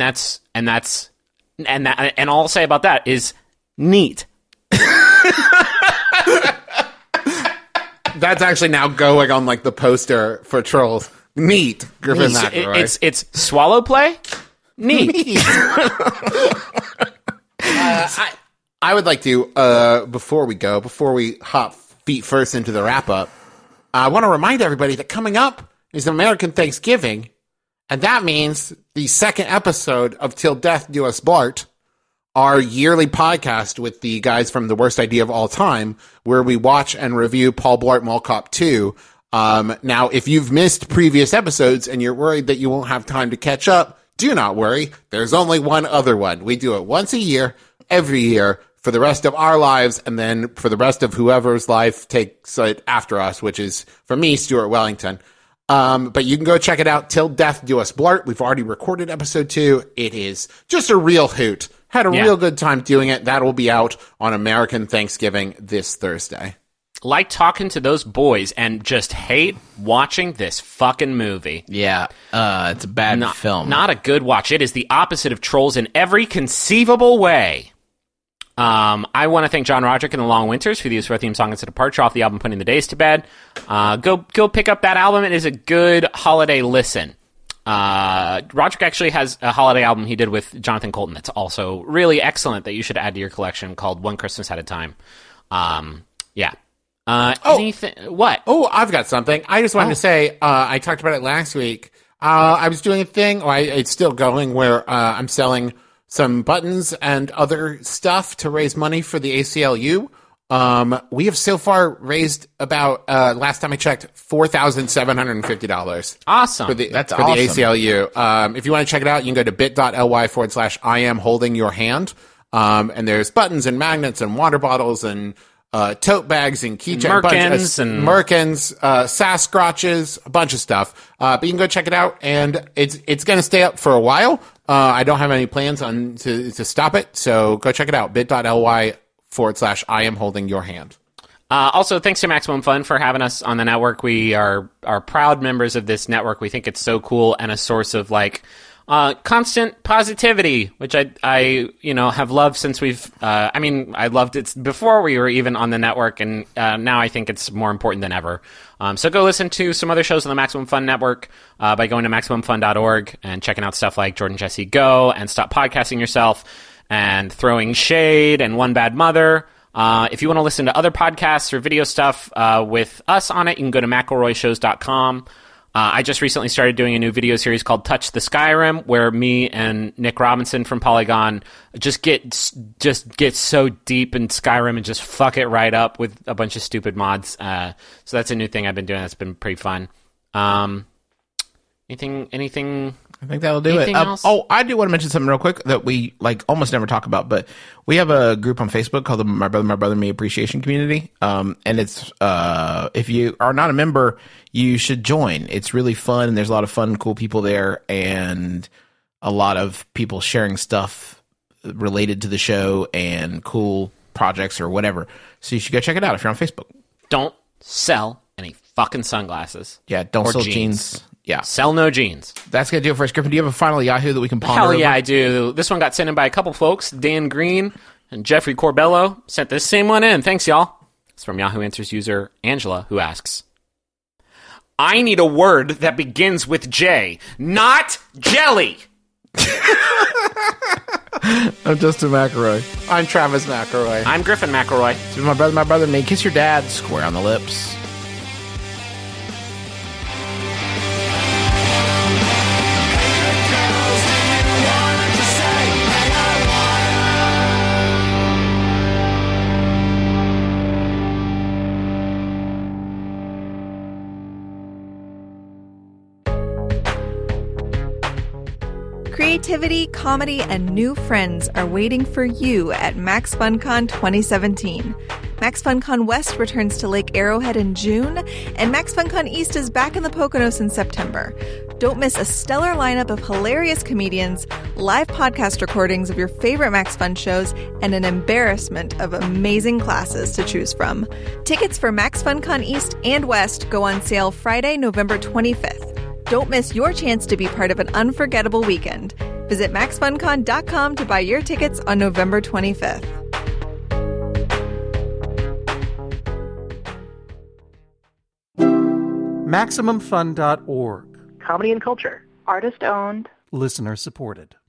all I'll say about that is neat. That's actually now going on like the poster for Trolls. Neat, Griffin McElroy. It's swallow play, neat. I would like to, before we hop feet first into the wrap up, I want to remind everybody that coming up is American Thanksgiving, and that means the second episode of Till Death Do Us Blart, our yearly podcast with the guys from The Worst Idea of All Time, where we watch and review Paul Blart Mall Cop 2. Now, if you've missed previous episodes and you're worried that you won't have time to catch up, do not worry. There's only one other one. We do it once a year, every year, for the rest of our lives, and then for the rest of whoever's life takes it after us, which is, for me, Stuart Wellington. But you can go check it out, Till Death Do Us Blart. We've already recorded episode 2. It is just a real hoot. Had a real good time doing it. That will be out on American Thanksgiving this Thursday. Like talking to those boys and just hate watching this fucking movie. Yeah, it's a bad film. Not a good watch. It is the opposite of Trolls in every conceivable way. I want to thank John Roderick and the Long Winters for the use of our theme song. It's a departure off the album Putting the Days to Bed. Go pick up that album. It is a good holiday listen. Roderick actually has a holiday album he did with Jonathan Colton that's also really excellent that you should add to your collection called One Christmas at a Time. Yeah. Anything? What? Oh, I've got something. I just wanted to say, I talked about it last week. I was doing a thing, it's still going, where I'm selling some buttons and other stuff to raise money for the ACLU. We have so far raised about, last time I checked, $4,750. Awesome. That's for awesome. the ACLU. If you want to check it out, you can go to bit.ly/I am holding your hand. And there's buttons and magnets and water bottles and tote bags and keychains, Merkins, Sasquatches, a bunch of stuff. But you can go check it out, and it's going to stay up for a while. I don't have any plans on to stop it, so go check it out. bit.ly/I am holding your hand. Also, thanks to Maximum Fun for having us on the network. We are proud members of this network. We think it's so cool and a source of constant positivity, which I have loved since we've. I loved it before we were even on the network, and now I think it's more important than ever. So go listen to some other shows on the Maximum Fun network by going to MaximumFun.org and checking out stuff like Jordan Jesse Go and Stop Podcasting Yourself and Throwing Shade and One Bad Mother. If you want to listen to other podcasts or video stuff with us on it, you can go to McElroyShows.com. I just recently started doing a new video series called Touch the Skyrim, where me and Nick Robinson from Polygon just get so deep in Skyrim and just fuck it right up with a bunch of stupid mods. So that's a new thing I've been doing. That's been pretty fun. Anything? I think that'll do it. Anything else? I do want to mention something real quick that we almost never talk about, but we have a group on Facebook called the My Brother, Me Appreciation Community. And it's if you are not a member, you should join. It's really fun, and there's a lot of fun, cool people there, and a lot of people sharing stuff related to the show and cool projects or whatever. So you should go check it out if you're on Facebook. Don't sell any fucking sunglasses. Yeah, don't Or sell jeans. jeans. Yeah, Sell no jeans. that's gonna do it for us. Griffin, do you have a final Yahoo that we can ponder Hell over? yeah, I do. This one got sent in by a couple folks. Dan Green and Jeffrey Corbello sent this same one in. Thanks, y'all. It's from Yahoo Answers user Angela, who asks, I need a word that begins with J, not jelly. I'm Justin McElroy. I'm Travis McElroy. I'm Griffin McElroy. This is my brother, and me. Kiss your dad square on the lips. Creativity, comedy, and new friends are waiting for you at Max FunCon 2017. Max FunCon West returns to Lake Arrowhead in June, and Max FunCon East is back in the Poconos in September. Don't miss a stellar lineup of hilarious comedians, live podcast recordings of your favorite Max Fun shows, and an embarrassment of amazing classes to choose from. Tickets for Max FunCon East and West go on sale Friday, November 25th. Don't miss your chance to be part of an unforgettable weekend. Visit MaxFunCon.com to buy your tickets on November 25th. MaximumFun.org. Comedy and culture. Artist owned. Listener supported.